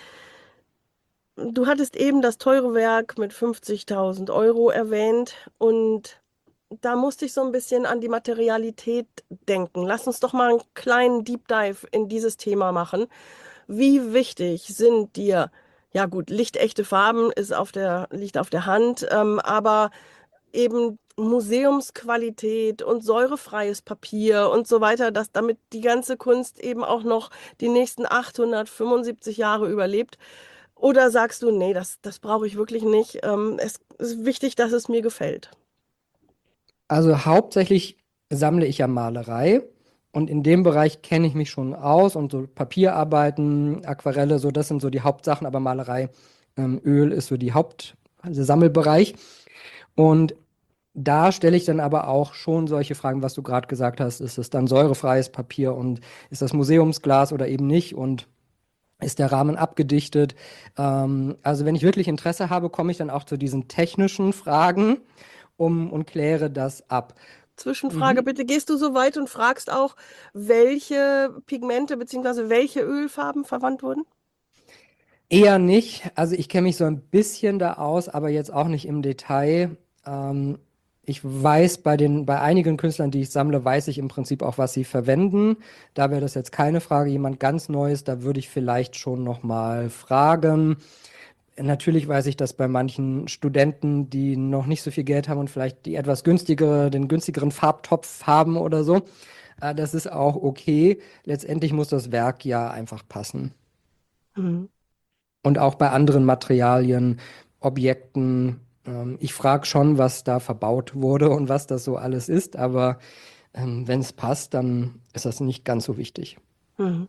Du hattest eben das teure Werk mit 50.000 Euro erwähnt und da musste ich so ein bisschen an die Materialität denken. Lass uns doch mal einen kleinen Deep Dive in dieses Thema machen. Wie wichtig sind dir, ja gut, lichtechte Farben liegt auf der Hand, aber eben Museumsqualität und säurefreies Papier und so weiter, dass damit die ganze Kunst eben auch noch die nächsten 875 Jahre überlebt? Oder sagst du, nee, das brauche ich wirklich nicht. Es ist wichtig, dass es mir gefällt. Also hauptsächlich sammle ich ja Malerei und in dem Bereich kenne ich mich schon aus und so Papierarbeiten, Aquarelle, so das sind so die Hauptsachen, aber Malerei, Öl ist so also Sammelbereich. Und da stelle ich dann aber auch schon solche Fragen, was du gerade gesagt hast, ist es dann säurefreies Papier und ist das Museumsglas oder eben nicht und ist der Rahmen abgedichtet? Also wenn ich wirklich Interesse habe, komme ich dann auch zu diesen technischen Fragen und kläre das ab. Zwischenfrage, Mhm. bitte gehst du so weit und fragst auch, welche Pigmente bzw. welche Ölfarben verwandt wurden? Eher nicht. Also ich kenne mich so ein bisschen da aus, aber jetzt auch nicht im Detail. Ähm, Ich weiß, bei einigen Künstlern, die ich sammle, weiß ich im Prinzip auch, was sie verwenden. Da wäre das jetzt keine Frage. Jemand ganz Neues, da würde ich vielleicht schon noch mal fragen. Natürlich weiß ich, dass bei manchen Studenten, die noch nicht so viel Geld haben und vielleicht den günstigeren Farbtopf haben oder so, das ist auch okay. Letztendlich muss das Werk ja einfach passen. Mhm. Und auch bei anderen Materialien, Objekten. Ich frage schon, was da verbaut wurde und was das so alles ist, aber wenn es passt, dann ist das nicht ganz so wichtig. Mhm.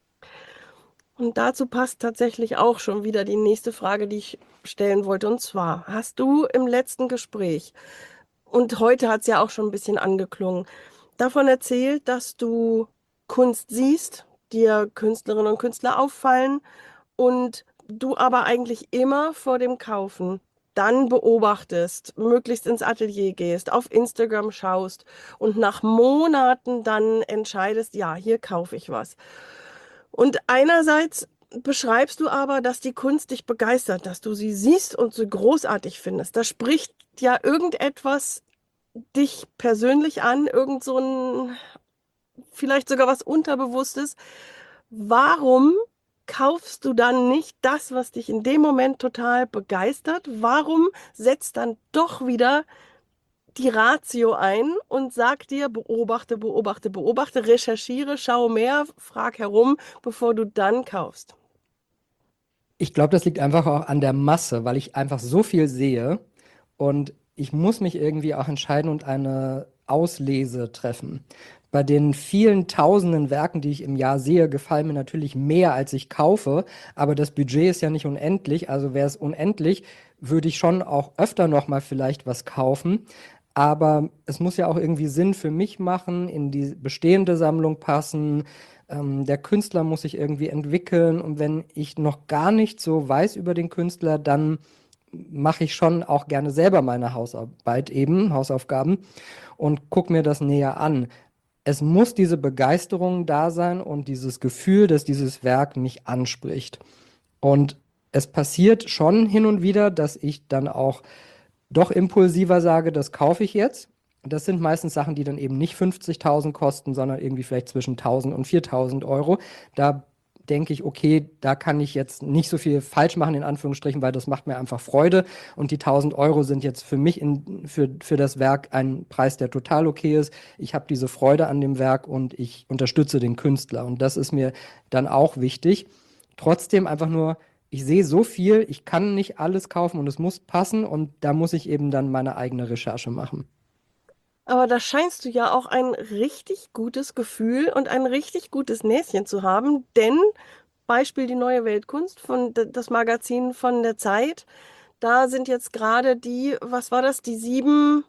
Und dazu passt tatsächlich auch schon wieder die nächste Frage, die ich stellen wollte. Und zwar, hast du im letzten Gespräch, und heute hat es ja auch schon ein bisschen angeklungen, davon erzählt, dass du Kunst siehst, dir Künstlerinnen und Künstler auffallen und du aber eigentlich immer vor dem Kaufen dann beobachtest, möglichst ins Atelier gehst, auf Instagram schaust und nach Monaten dann entscheidest, ja, hier kaufe ich was. Und einerseits beschreibst du aber, dass die Kunst dich begeistert, dass du sie siehst und so großartig findest. Da spricht ja irgendetwas dich persönlich an, irgend so ein, vielleicht sogar was Unterbewusstes. Warum kaufst du dann nicht das, was dich in dem Moment total begeistert? Warum setzt dann doch wieder die Ratio ein und sagt dir, beobachte, beobachte, beobachte, recherchiere, schau mehr, frag herum, bevor du dann kaufst? Ich glaube, das liegt einfach auch an der Masse, weil ich einfach so viel sehe und ich muss mich irgendwie auch entscheiden und eine Auslese treffen. Bei den vielen tausenden Werken, die ich im Jahr sehe, gefallen mir natürlich mehr, als ich kaufe, aber das Budget ist ja nicht unendlich, also wäre es unendlich, würde ich schon auch öfter noch mal vielleicht was kaufen. Aber es muss ja auch irgendwie Sinn für mich machen, in die bestehende Sammlung passen. Der Künstler muss sich irgendwie entwickeln. Und wenn ich noch gar nicht so weiß über den Künstler, dann mache ich schon auch gerne selber meine Hausarbeit eben, Hausaufgaben und gucke mir das näher an. Es muss diese Begeisterung da sein und dieses Gefühl, dass dieses Werk mich anspricht. Und es passiert schon hin und wieder, dass ich dann auch doch impulsiver sage, das kaufe ich jetzt. Das sind meistens Sachen, die dann eben nicht 50.000 kosten, sondern irgendwie vielleicht zwischen 1.000 und 4.000 Euro. Da denke ich, okay, da kann ich jetzt nicht so viel falsch machen, in Anführungsstrichen, weil das macht mir einfach Freude. Und die 1.000 Euro sind jetzt für mich für das Werk ein Preis, der total okay ist. Ich habe diese Freude an dem Werk und ich unterstütze den Künstler. Und das ist mir dann auch wichtig. Trotzdem einfach nur, ich sehe so viel, ich kann nicht alles kaufen und es muss passen und da muss ich eben dann meine eigene Recherche machen. Aber da scheinst du ja auch ein richtig gutes Gefühl und ein richtig gutes Näschen zu haben, denn Beispiel die neue Weltkunst von das Magazin von der Zeit, da sind jetzt gerade die, was war das, die sieben,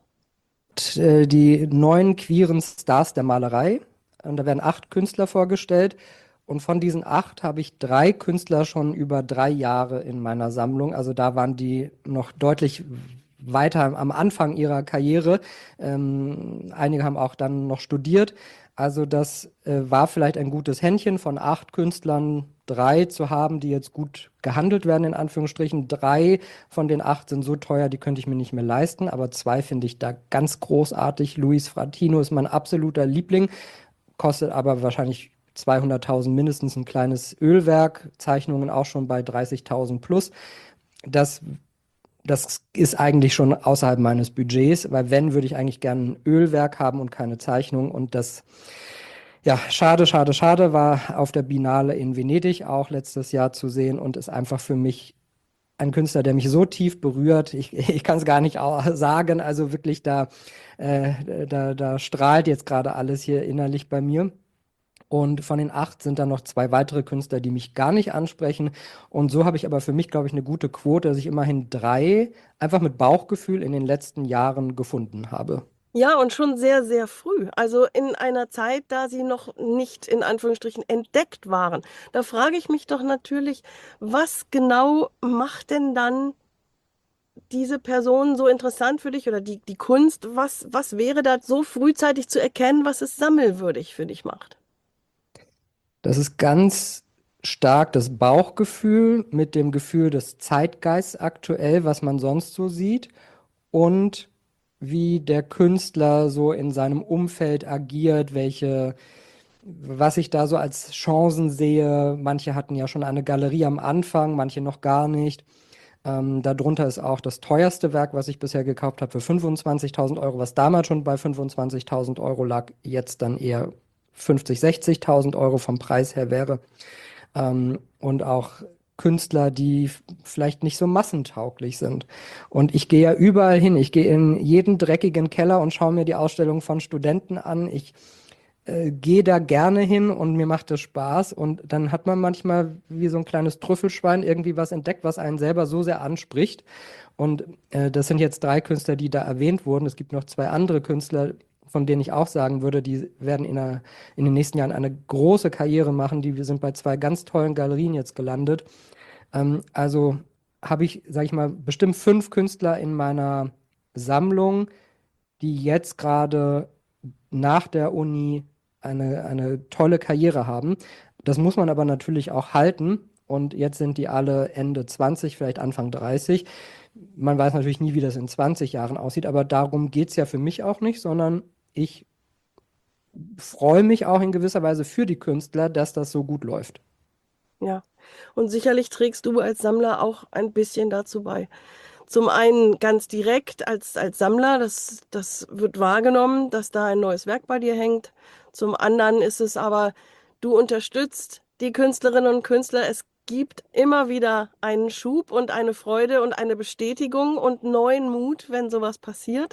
Die neuen queeren Stars der Malerei. Und da werden 8 Künstler vorgestellt. Und von diesen 8 habe ich 3 Künstler schon über 3 Jahre in meiner Sammlung. Also da waren die noch deutlich weiter am Anfang ihrer Karriere. Einige haben auch dann noch studiert. Also das war vielleicht ein gutes Händchen von 8 Künstlern, 3 zu haben, die jetzt gut gehandelt werden, in Anführungsstrichen. 3 von den 8 sind so teuer, die könnte ich mir nicht mehr leisten, aber 2 finde ich da ganz großartig. Luis Fratino ist mein absoluter Liebling, kostet aber wahrscheinlich 200.000 mindestens ein kleines Ölwerk, Zeichnungen auch schon bei 30.000 plus. Das das ist eigentlich schon außerhalb meines Budgets, weil wenn, würde ich eigentlich gerne ein Ölwerk haben und keine Zeichnung. Und das, ja, schade, schade, schade, war auf der Biennale in Venedig auch letztes Jahr zu sehen und ist einfach für mich ein Künstler, der mich so tief berührt. Ich kann es gar nicht sagen. Also wirklich, da strahlt jetzt gerade alles hier innerlich bei mir. Und von den 8 sind dann noch 2 weitere Künstler, die mich gar nicht ansprechen. Und so habe ich aber für mich, glaube ich, eine gute Quote, dass ich immerhin 3 einfach mit Bauchgefühl in den letzten Jahren gefunden habe. ja, und schon sehr, sehr früh. Also in einer Zeit, da sie noch nicht in Anführungsstrichen entdeckt waren. Da frage ich mich doch natürlich, was genau macht denn dann diese Person so interessant für dich oder die Kunst? Was wäre da so frühzeitig zu erkennen, was es sammelwürdig für dich macht? Das ist ganz stark das Bauchgefühl mit dem Gefühl des Zeitgeists aktuell, was man sonst so sieht. Und wie der Künstler so in seinem Umfeld agiert, was ich da so als Chancen sehe. Manche hatten ja schon eine Galerie am Anfang, manche noch gar nicht. Darunter ist auch das teuerste Werk, was ich bisher gekauft habe, für 25.000 Euro, was damals schon bei 25.000 Euro lag, jetzt dann eher 50.000, 60.000 Euro vom Preis her wäre. Und auch Künstler, die vielleicht nicht so massentauglich sind. Und ich gehe ja überall hin. Ich gehe in jeden dreckigen Keller und schaue mir die Ausstellungen von Studenten an. Ich gehe da gerne hin und mir macht das Spaß. Und dann hat man manchmal wie so ein kleines Trüffelschwein irgendwie was entdeckt, was einen selber so sehr anspricht. Und das sind jetzt 3 Künstler, die da erwähnt wurden. Es gibt noch 2 andere Künstler, von denen ich auch sagen würde, die werden in den nächsten Jahren eine große Karriere machen. Wir sind bei 2 ganz tollen Galerien jetzt gelandet. Also habe ich, sage ich mal, bestimmt 5 Künstler in meiner Sammlung, die jetzt gerade nach der Uni eine tolle Karriere haben. Das muss man aber natürlich auch halten. Und jetzt sind die alle Ende 20, vielleicht Anfang 30. Man weiß natürlich nie, wie das in 20 Jahren aussieht, aber darum geht es ja für mich auch nicht, sondern ich freue mich auch in gewisser Weise für die Künstler, dass das so gut läuft. Ja. Und sicherlich trägst du als Sammler auch ein bisschen dazu bei. Zum einen ganz direkt als Sammler, das wird wahrgenommen, dass da ein neues Werk bei dir hängt. Zum anderen ist es aber, du unterstützt die Künstlerinnen und Künstler. Es gibt immer wieder einen Schub und eine Freude und eine Bestätigung und neuen Mut, wenn sowas passiert.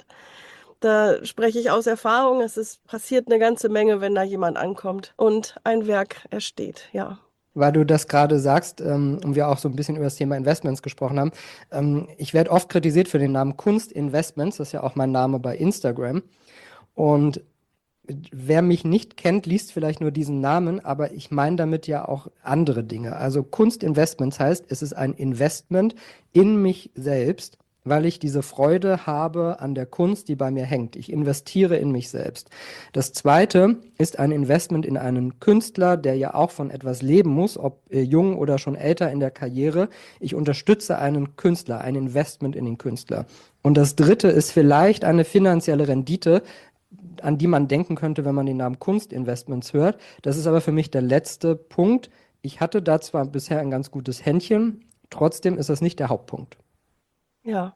Da spreche ich aus Erfahrung. Passiert eine ganze Menge, wenn da jemand ankommt und ein Werk entsteht. Ja. Weil du das gerade sagst, und wir auch so ein bisschen über das Thema Investments gesprochen haben. Ich werde oft kritisiert für den Namen Kunstinvestments, das ist ja auch mein Name bei Instagram. Und wer mich nicht kennt, liest vielleicht nur diesen Namen, aber ich meine damit ja auch andere Dinge. Also Kunstinvestments heißt, es ist ein Investment in mich selbst, weil ich diese Freude habe an der Kunst, die bei mir hängt. Ich investiere in mich selbst. Das zweite ist ein Investment in einen Künstler, der ja auch von etwas leben muss, ob jung oder schon älter in der Karriere. Ich unterstütze einen Künstler, ein Investment in den Künstler. Und das dritte ist vielleicht eine finanzielle Rendite, an die man denken könnte, wenn man den Namen Kunstinvestments hört. Das ist aber für mich der letzte Punkt. Ich hatte da zwar bisher ein ganz gutes Händchen, trotzdem ist das nicht der Hauptpunkt. Ja.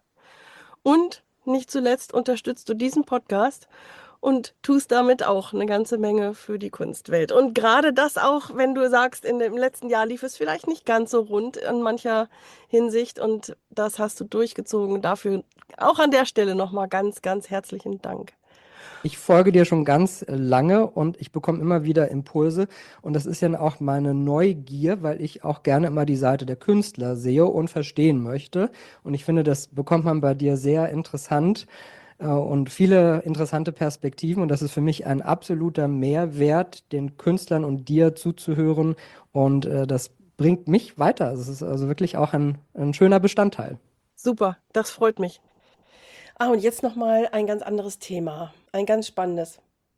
Und nicht zuletzt unterstützt du diesen Podcast und tust damit auch eine ganze Menge für die Kunstwelt. Und gerade das auch, wenn du sagst, in dem letzten Jahr lief es vielleicht nicht ganz so rund in mancher Hinsicht und das hast du durchgezogen. Dafür auch an der Stelle nochmal ganz, ganz herzlichen Dank. Ich folge dir schon ganz lange und ich bekomme immer wieder Impulse. Und das ist ja auch meine Neugier, weil ich auch gerne immer die Seite der Künstler sehe und verstehen möchte. Und ich finde, das bekommt man bei dir sehr interessant und viele interessante Perspektiven. Und das ist für mich ein absoluter Mehrwert, den Künstlern und dir zuzuhören. Und das bringt mich weiter. Es ist also wirklich auch ein schöner Bestandteil. Super, das freut mich. Ah, und jetzt nochmal ein ganz anderes Thema, ein ganz spannendes.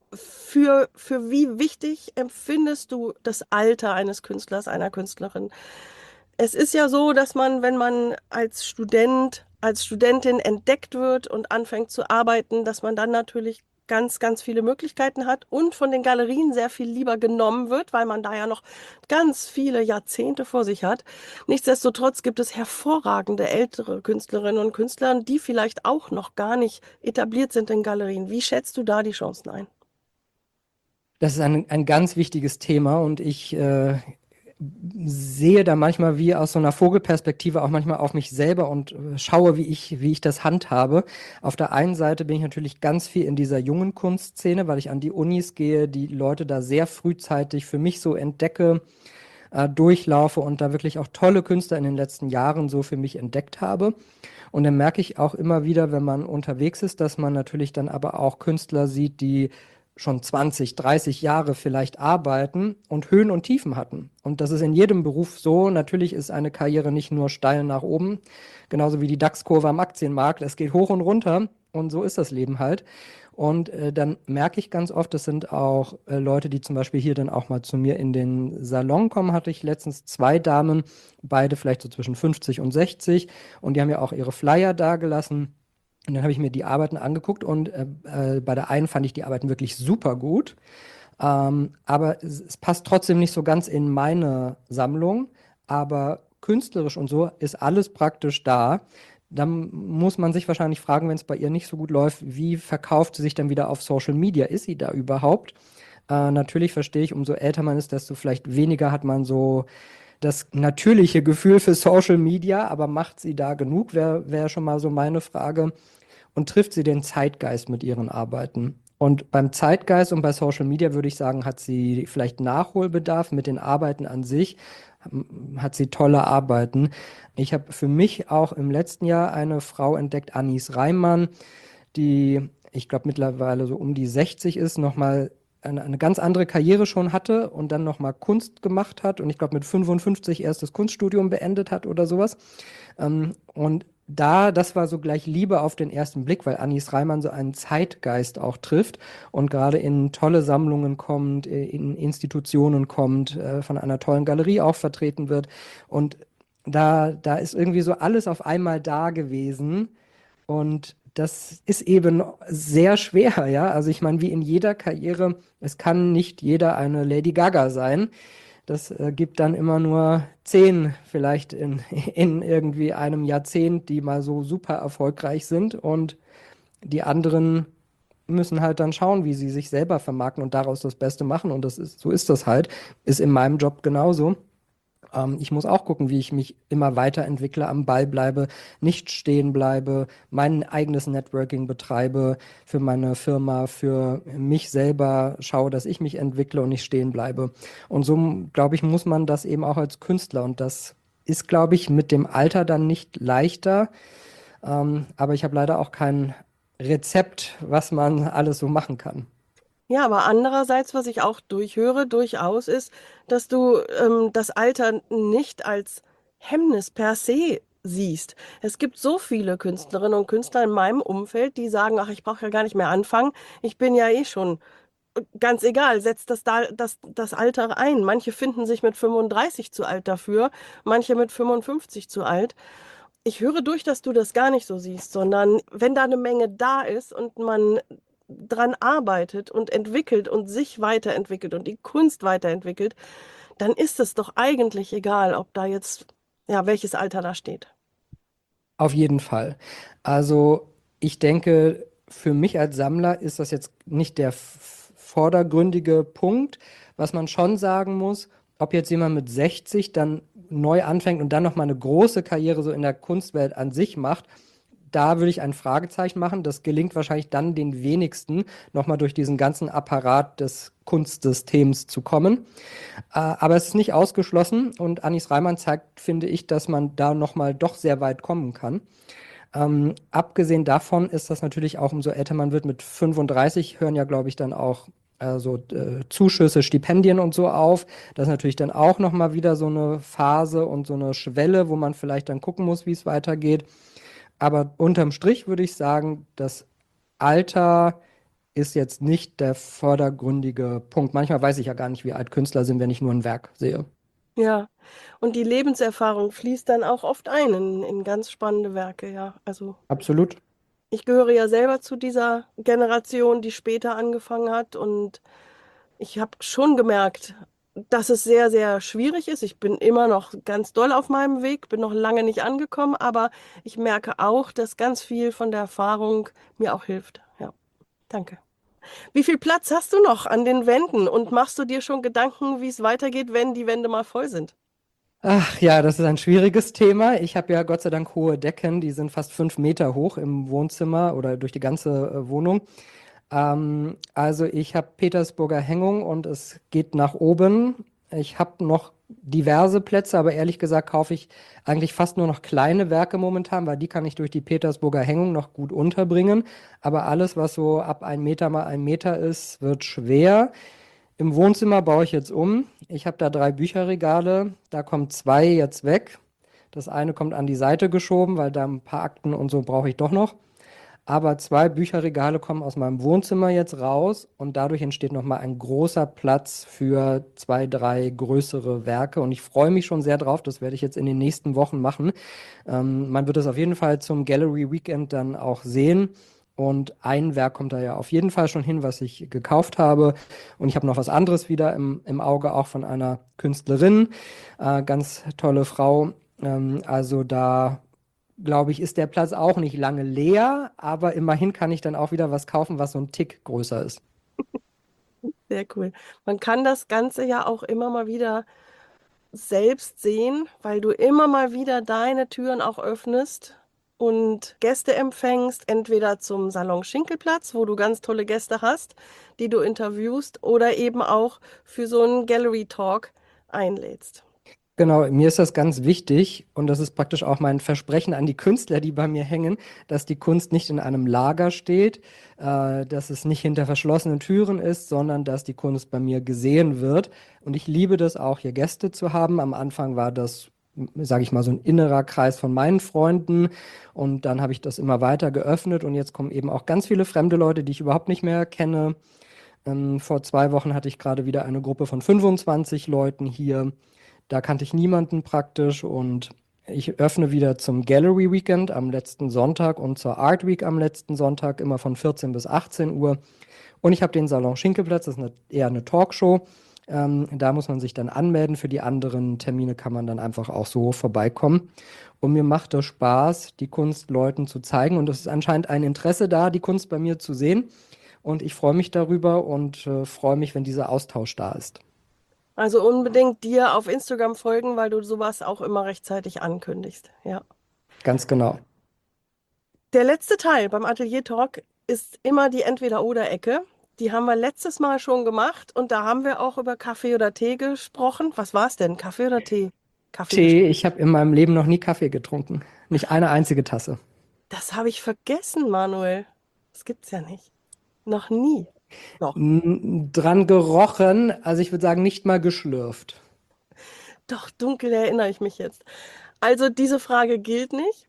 Für wie wichtig empfindest du das Alter eines Künstlers, einer Künstlerin? Es ist ja so, dass man, wenn man als Student, als Studentin entdeckt wird und anfängt zu arbeiten, dass man dann natürlich ganz, ganz viele Möglichkeiten hat und von den Galerien sehr viel lieber genommen wird, weil man da ja noch ganz viele Jahrzehnte vor sich hat. Nichtsdestotrotz gibt es hervorragende ältere Künstlerinnen und Künstler, die vielleicht auch noch gar nicht etabliert sind in Galerien. Wie schätzt du da die Chancen ein? Das ist ein ganz wichtiges Thema und ich sehe da manchmal wie aus so einer Vogelperspektive auch manchmal auf mich selber und schaue, wie ich das handhabe. Auf der einen Seite bin ich natürlich ganz viel in dieser jungen Kunstszene, weil ich an die Unis gehe, die Leute da sehr frühzeitig für mich so entdecke, durchlaufe und da wirklich auch tolle Künstler in den letzten Jahren so für mich entdeckt habe. Und dann merke ich auch immer wieder, wenn man unterwegs ist, dass man natürlich dann aber auch Künstler sieht, die schon 20, 30 Jahre vielleicht arbeiten und Höhen und Tiefen hatten. Und das ist in jedem Beruf so. Natürlich ist eine Karriere nicht nur steil nach oben, genauso wie die DAX-Kurve am Aktienmarkt. Es geht hoch und runter und so ist das Leben halt. Und dann merke ich ganz oft, das sind auch Leute, die zum Beispiel hier dann auch mal zu mir in den Salon kommen, hatte ich letztens 2 Damen, beide vielleicht so zwischen 50 und 60 und die haben ja auch ihre Flyer dagelassen. Und dann habe ich mir die Arbeiten angeguckt und bei der einen fand ich die Arbeiten wirklich super gut. Aber es passt trotzdem nicht so ganz in meine Sammlung. Aber künstlerisch und so ist alles praktisch da. Dann muss man sich wahrscheinlich fragen, wenn es bei ihr nicht so gut läuft, wie verkauft sie sich dann wieder auf Social Media? Ist sie da überhaupt? Natürlich verstehe ich, umso älter man ist, desto vielleicht weniger hat man so das natürliche Gefühl für Social Media, aber macht sie da genug, wär schon mal so meine Frage. Und trifft sie den Zeitgeist mit ihren Arbeiten? Und beim Zeitgeist und bei Social Media würde ich sagen, hat sie vielleicht Nachholbedarf mit den Arbeiten an sich, hat sie tolle Arbeiten. Ich habe für mich auch im letzten Jahr eine Frau entdeckt, Anis Reimann, die, ich glaube, mittlerweile so um die 60 ist, nochmal eine ganz andere Karriere schon hatte und dann nochmal Kunst gemacht hat und ich glaube mit 55 erst das Kunststudium beendet hat oder sowas. Und das war so gleich Liebe auf den ersten Blick, weil Anis Reimann so einen Zeitgeist auch trifft und gerade in tolle Sammlungen kommt, in Institutionen kommt, von einer tollen Galerie auch vertreten wird. Und da ist irgendwie so alles auf einmal da gewesen. Und das ist eben sehr schwer, ja. Also ich meine, wie in jeder Karriere, es kann nicht jeder eine Lady Gaga sein. Das gibt dann immer nur 10 vielleicht in irgendwie einem Jahrzehnt, die mal so super erfolgreich sind. Und die anderen müssen halt dann schauen, wie sie sich selber vermarkten und daraus das Beste machen. Und so ist das halt. Ist in meinem Job genauso. Ich muss auch gucken, wie ich mich immer weiterentwickle, am Ball bleibe, nicht stehen bleibe, mein eigenes Networking betreibe für meine Firma, für mich selber schaue, dass ich mich entwickle und nicht stehen bleibe. Und so, glaube ich, muss man das eben auch als Künstler. Und das ist, glaube ich, mit dem Alter dann nicht leichter. Aber ich habe leider auch kein Rezept, was man alles so machen kann. Ja, aber andererseits, was ich auch durchhöre, durchaus ist, dass du das Alter nicht als Hemmnis per se siehst. Es gibt so viele Künstlerinnen und Künstler in meinem Umfeld, die sagen, ach, ich brauche ja gar nicht mehr anfangen. Ich bin ja eh schon ganz egal, setzt das Alter ein. Manche finden sich mit 35 zu alt dafür, manche mit 55 zu alt. Ich höre durch, dass du das gar nicht so siehst, sondern wenn da eine Menge da ist und man dran arbeitet und entwickelt und sich weiterentwickelt und die Kunst weiterentwickelt, dann ist es doch eigentlich egal, ob da jetzt, ja, welches Alter da steht. Auf jeden Fall. Also ich denke, für mich als Sammler ist das jetzt nicht der vordergründige Punkt. Was man schon sagen muss, ob jetzt jemand mit 60 dann neu anfängt und dann nochmal eine große Karriere so in der Kunstwelt an sich macht, da würde ich ein Fragezeichen machen. Das gelingt wahrscheinlich dann den wenigsten, nochmal durch diesen ganzen Apparat des Kunstsystems zu kommen. Aber es ist nicht ausgeschlossen und Anis Reimann zeigt, finde ich, dass man da nochmal doch sehr weit kommen kann. Abgesehen davon ist das natürlich auch, umso älter man wird, mit 35 hören ja, glaube ich, dann auch Zuschüsse, Stipendien und so auf. Das ist natürlich dann auch nochmal wieder so eine Phase und so eine Schwelle, wo man vielleicht dann gucken muss, wie es weitergeht. Aber unterm Strich würde ich sagen, das Alter ist jetzt nicht der vordergründige Punkt. Manchmal weiß ich ja gar nicht, wie alt Künstler sind, wenn ich nur ein Werk sehe. Ja, und die Lebenserfahrung fließt dann auch oft ein in ganz spannende Werke, ja. Also Absolut. ich gehöre ja selber zu dieser Generation, die später angefangen hat und ich habe schon gemerkt, dass es sehr, sehr schwierig ist. Ich bin immer noch ganz doll auf meinem Weg, bin noch lange nicht angekommen, aber ich merke auch, dass ganz viel von der Erfahrung mir auch hilft. Ja, danke. Wie viel Platz hast du noch an den Wänden und machst du dir schon Gedanken, wie es weitergeht, wenn die Wände mal voll sind? Ach ja, das ist ein schwieriges Thema. Ich habe ja Gott sei Dank hohe Decken, die sind fast 5 Meter hoch im Wohnzimmer oder durch die ganze Wohnung. Also ich habe Petersburger Hängung und es geht nach oben. Ich habe noch diverse Plätze, aber ehrlich gesagt kaufe ich eigentlich fast nur noch kleine Werke momentan, weil die kann ich durch die Petersburger Hängung noch gut unterbringen. Aber alles, was so ab 1 Meter mal 1 Meter ist, wird schwer. Im Wohnzimmer baue ich jetzt um. Ich habe da 3 Bücherregale. Da kommen 2 jetzt weg. Das eine kommt an die Seite geschoben, weil da ein paar Akten und so brauche ich doch noch. Aber 2 Bücherregale kommen aus meinem Wohnzimmer jetzt raus und dadurch entsteht nochmal ein großer Platz für 2, 3 größere Werke. Und ich freue mich schon sehr drauf. Das werde ich jetzt in den nächsten Wochen machen. Man wird es auf jeden Fall zum Gallery Weekend dann auch sehen. Und ein Werk kommt da ja auf jeden Fall schon hin, was ich gekauft habe. Und ich habe noch was anderes wieder im Auge, auch von einer Künstlerin. Ganz tolle Frau. Also da glaube ich, ist der Platz auch nicht lange leer, aber immerhin kann ich dann auch wieder was kaufen, was so ein Tick größer ist. Sehr cool. Man kann das Ganze ja auch immer mal wieder selbst sehen, weil du immer mal wieder deine Türen auch öffnest und Gäste empfängst, entweder zum Salon Schinkelplatz, wo du ganz tolle Gäste hast, die du interviewst, oder eben auch für so einen Gallery Talk einlädst. Genau, mir ist das ganz wichtig und das ist praktisch auch mein Versprechen an die Künstler, die bei mir hängen, dass die Kunst nicht in einem Lager steht, dass es nicht hinter verschlossenen Türen ist, sondern dass die Kunst bei mir gesehen wird. Und ich liebe das auch, hier Gäste zu haben. Am Anfang war das, sage ich mal, so ein innerer Kreis von meinen Freunden und dann habe ich das immer weiter geöffnet und jetzt kommen eben auch ganz viele fremde Leute, die ich überhaupt nicht mehr kenne. Vor 2 Wochen hatte ich gerade wieder eine Gruppe von 25 Leuten hier. Da kannte ich niemanden praktisch und ich öffne wieder zum Gallery Weekend am letzten Sonntag und zur Art Week am letzten Sonntag, immer von 14 bis 18 Uhr. Und ich habe den Salon Schinkelplatz, das ist eher eine Talkshow. Da muss man sich dann anmelden. Für die anderen Termine kann man dann einfach auch so vorbeikommen. Und mir macht es Spaß, die Kunst Leuten zu zeigen. Und es ist anscheinend ein Interesse da, die Kunst bei mir zu sehen. Und ich freue mich darüber und freue mich, wenn dieser Austausch da ist. Also unbedingt dir auf Instagram folgen, weil du sowas auch immer rechtzeitig ankündigst. Ja. Ganz genau. Der letzte Teil beim Atelier Talk ist immer die Entweder-oder-Ecke. Die haben wir letztes Mal schon gemacht und da haben wir auch über Kaffee oder Tee gesprochen. Was war es denn? Kaffee oder Tee? Kaffee Tee, bestimmt. ich habe in meinem Leben noch nie Kaffee getrunken. Nicht eine einzige Tasse. Das habe ich vergessen, Manuel. Das gibt's ja nicht. Noch nie. Doch. Dran gerochen, also ich würde sagen, nicht mal geschlürft. Doch, dunkel erinnere ich mich jetzt. Also diese Frage gilt nicht.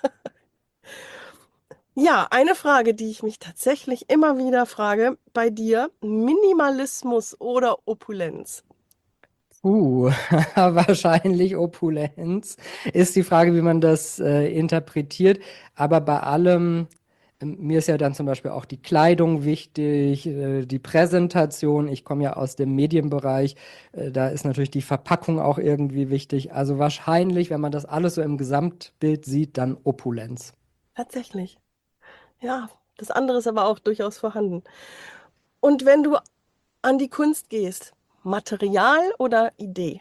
Ja, eine Frage, die ich mich tatsächlich immer wieder frage bei dir, Minimalismus oder Opulenz? Wahrscheinlich Opulenz. Ist die Frage, wie man das interpretiert. Aber bei allem, mir ist ja dann zum Beispiel auch die Kleidung wichtig, die Präsentation. Ich komme ja aus dem Medienbereich, da ist natürlich die Verpackung auch irgendwie wichtig. Also wahrscheinlich, wenn man das alles so im Gesamtbild sieht, dann Opulenz. Tatsächlich. Ja, das andere ist aber auch durchaus vorhanden. Und wenn du an die Kunst gehst, Material oder Idee?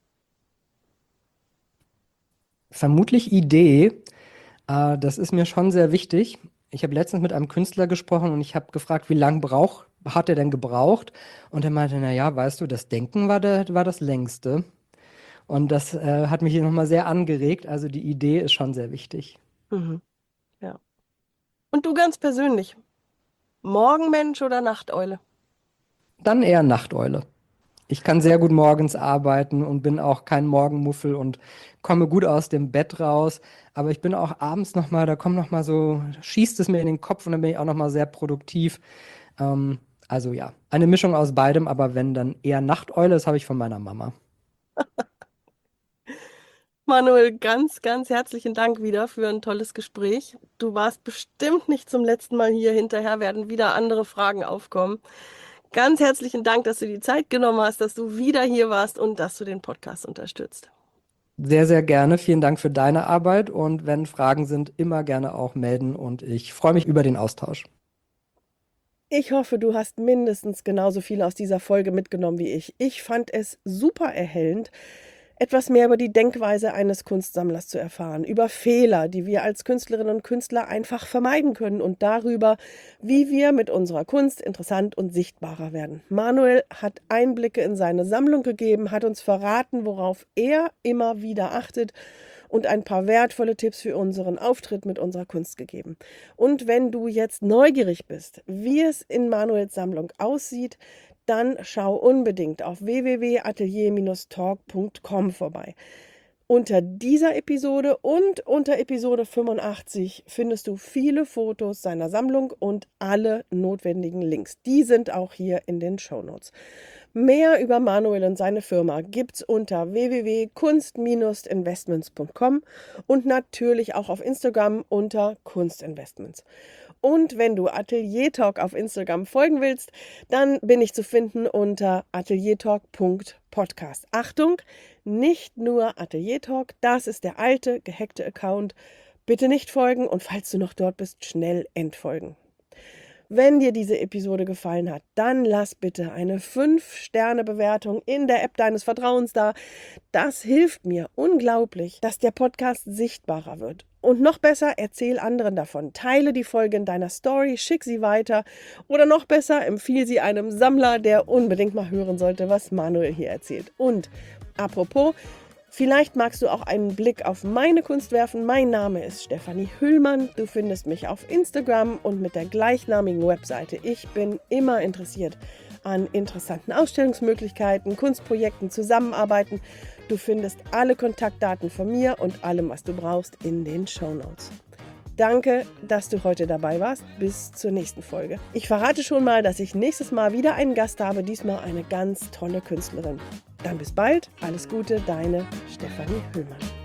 Vermutlich Idee. Das ist mir schon sehr wichtig. Ich habe letztens mit einem Künstler gesprochen und ich habe gefragt, wie lange hat er denn gebraucht? Und er meinte, na ja, weißt du, das Denken war das längste. Und das hat mich hier nochmal sehr angeregt. Also die Idee ist schon sehr wichtig. Mhm, ja. Und du ganz persönlich, Morgenmensch oder Nachteule? Dann eher Nachteule. Ich kann sehr gut morgens arbeiten und bin auch kein Morgenmuffel und komme gut aus dem Bett raus. Aber ich bin auch abends nochmal, da kommt nochmal so, schießt es mir in den Kopf und dann bin ich auch nochmal sehr produktiv. Also ja, eine Mischung aus beidem, aber wenn dann eher Nachteule, das habe ich von meiner Mama. Manuel, ganz, ganz herzlichen Dank wieder für ein tolles Gespräch. Du warst bestimmt nicht zum letzten Mal hier. Hinterher werden wieder andere Fragen aufkommen. Ganz herzlichen Dank, dass du die Zeit genommen hast, dass du wieder hier warst und dass du den Podcast unterstützt. Sehr, sehr gerne. Vielen Dank für deine Arbeit und wenn Fragen sind, immer gerne auch melden und ich freue mich über den Austausch. Ich hoffe, du hast mindestens genauso viel aus dieser Folge mitgenommen wie ich. Ich fand es super erhellend, etwas mehr über die Denkweise eines Kunstsammlers zu erfahren, über Fehler, die wir als Künstlerinnen und Künstler einfach vermeiden können und darüber, wie wir mit unserer Kunst interessant und sichtbarer werden. Manuel hat Einblicke in seine Sammlung gegeben, hat uns verraten, worauf er immer wieder achtet und ein paar wertvolle Tipps für unseren Auftritt mit unserer Kunst gegeben. Und wenn du jetzt neugierig bist, wie es in Manuels Sammlung aussieht, dann schau unbedingt auf www.atelier-talk.com vorbei. Unter dieser Episode und unter Episode 85 findest du viele Fotos seiner Sammlung und alle notwendigen Links. Die sind auch hier in den Shownotes. Mehr über Manuel und seine Firma gibt's unter www.kunst-investments.com und natürlich auch auf Instagram unter Kunstinvestments. Und wenn du Atelier Talk auf Instagram folgen willst, dann bin ich zu finden unter ateliertalk.podcast. Achtung, nicht nur Atelier Talk, das ist der alte, gehackte Account. Bitte nicht folgen und falls du noch dort bist, schnell entfolgen. Wenn dir diese Episode gefallen hat, dann lass bitte eine 5-Sterne-Bewertung in der App deines Vertrauens da. Das hilft mir unglaublich, dass der Podcast sichtbarer wird. Und noch besser, erzähl anderen davon. Teile die Folge in deiner Story, schick sie weiter oder noch besser, empfiehl sie einem Sammler, der unbedingt mal hören sollte, was Manuel hier erzählt. Und apropos, vielleicht magst du auch einen Blick auf meine Kunst werfen. Mein Name ist Stefanie Hüllmann. Du findest mich auf Instagram und mit der gleichnamigen Webseite. Ich bin immer interessiert an interessanten Ausstellungsmöglichkeiten, Kunstprojekten, Zusammenarbeiten. Du findest alle Kontaktdaten von mir und allem, was du brauchst, in den Shownotes. Danke, dass du heute dabei warst. Bis zur nächsten Folge. Ich verrate schon mal, dass ich nächstes Mal wieder einen Gast habe, diesmal eine ganz tolle Künstlerin. Dann bis bald. Alles Gute, deine Stefanie Hüllmann.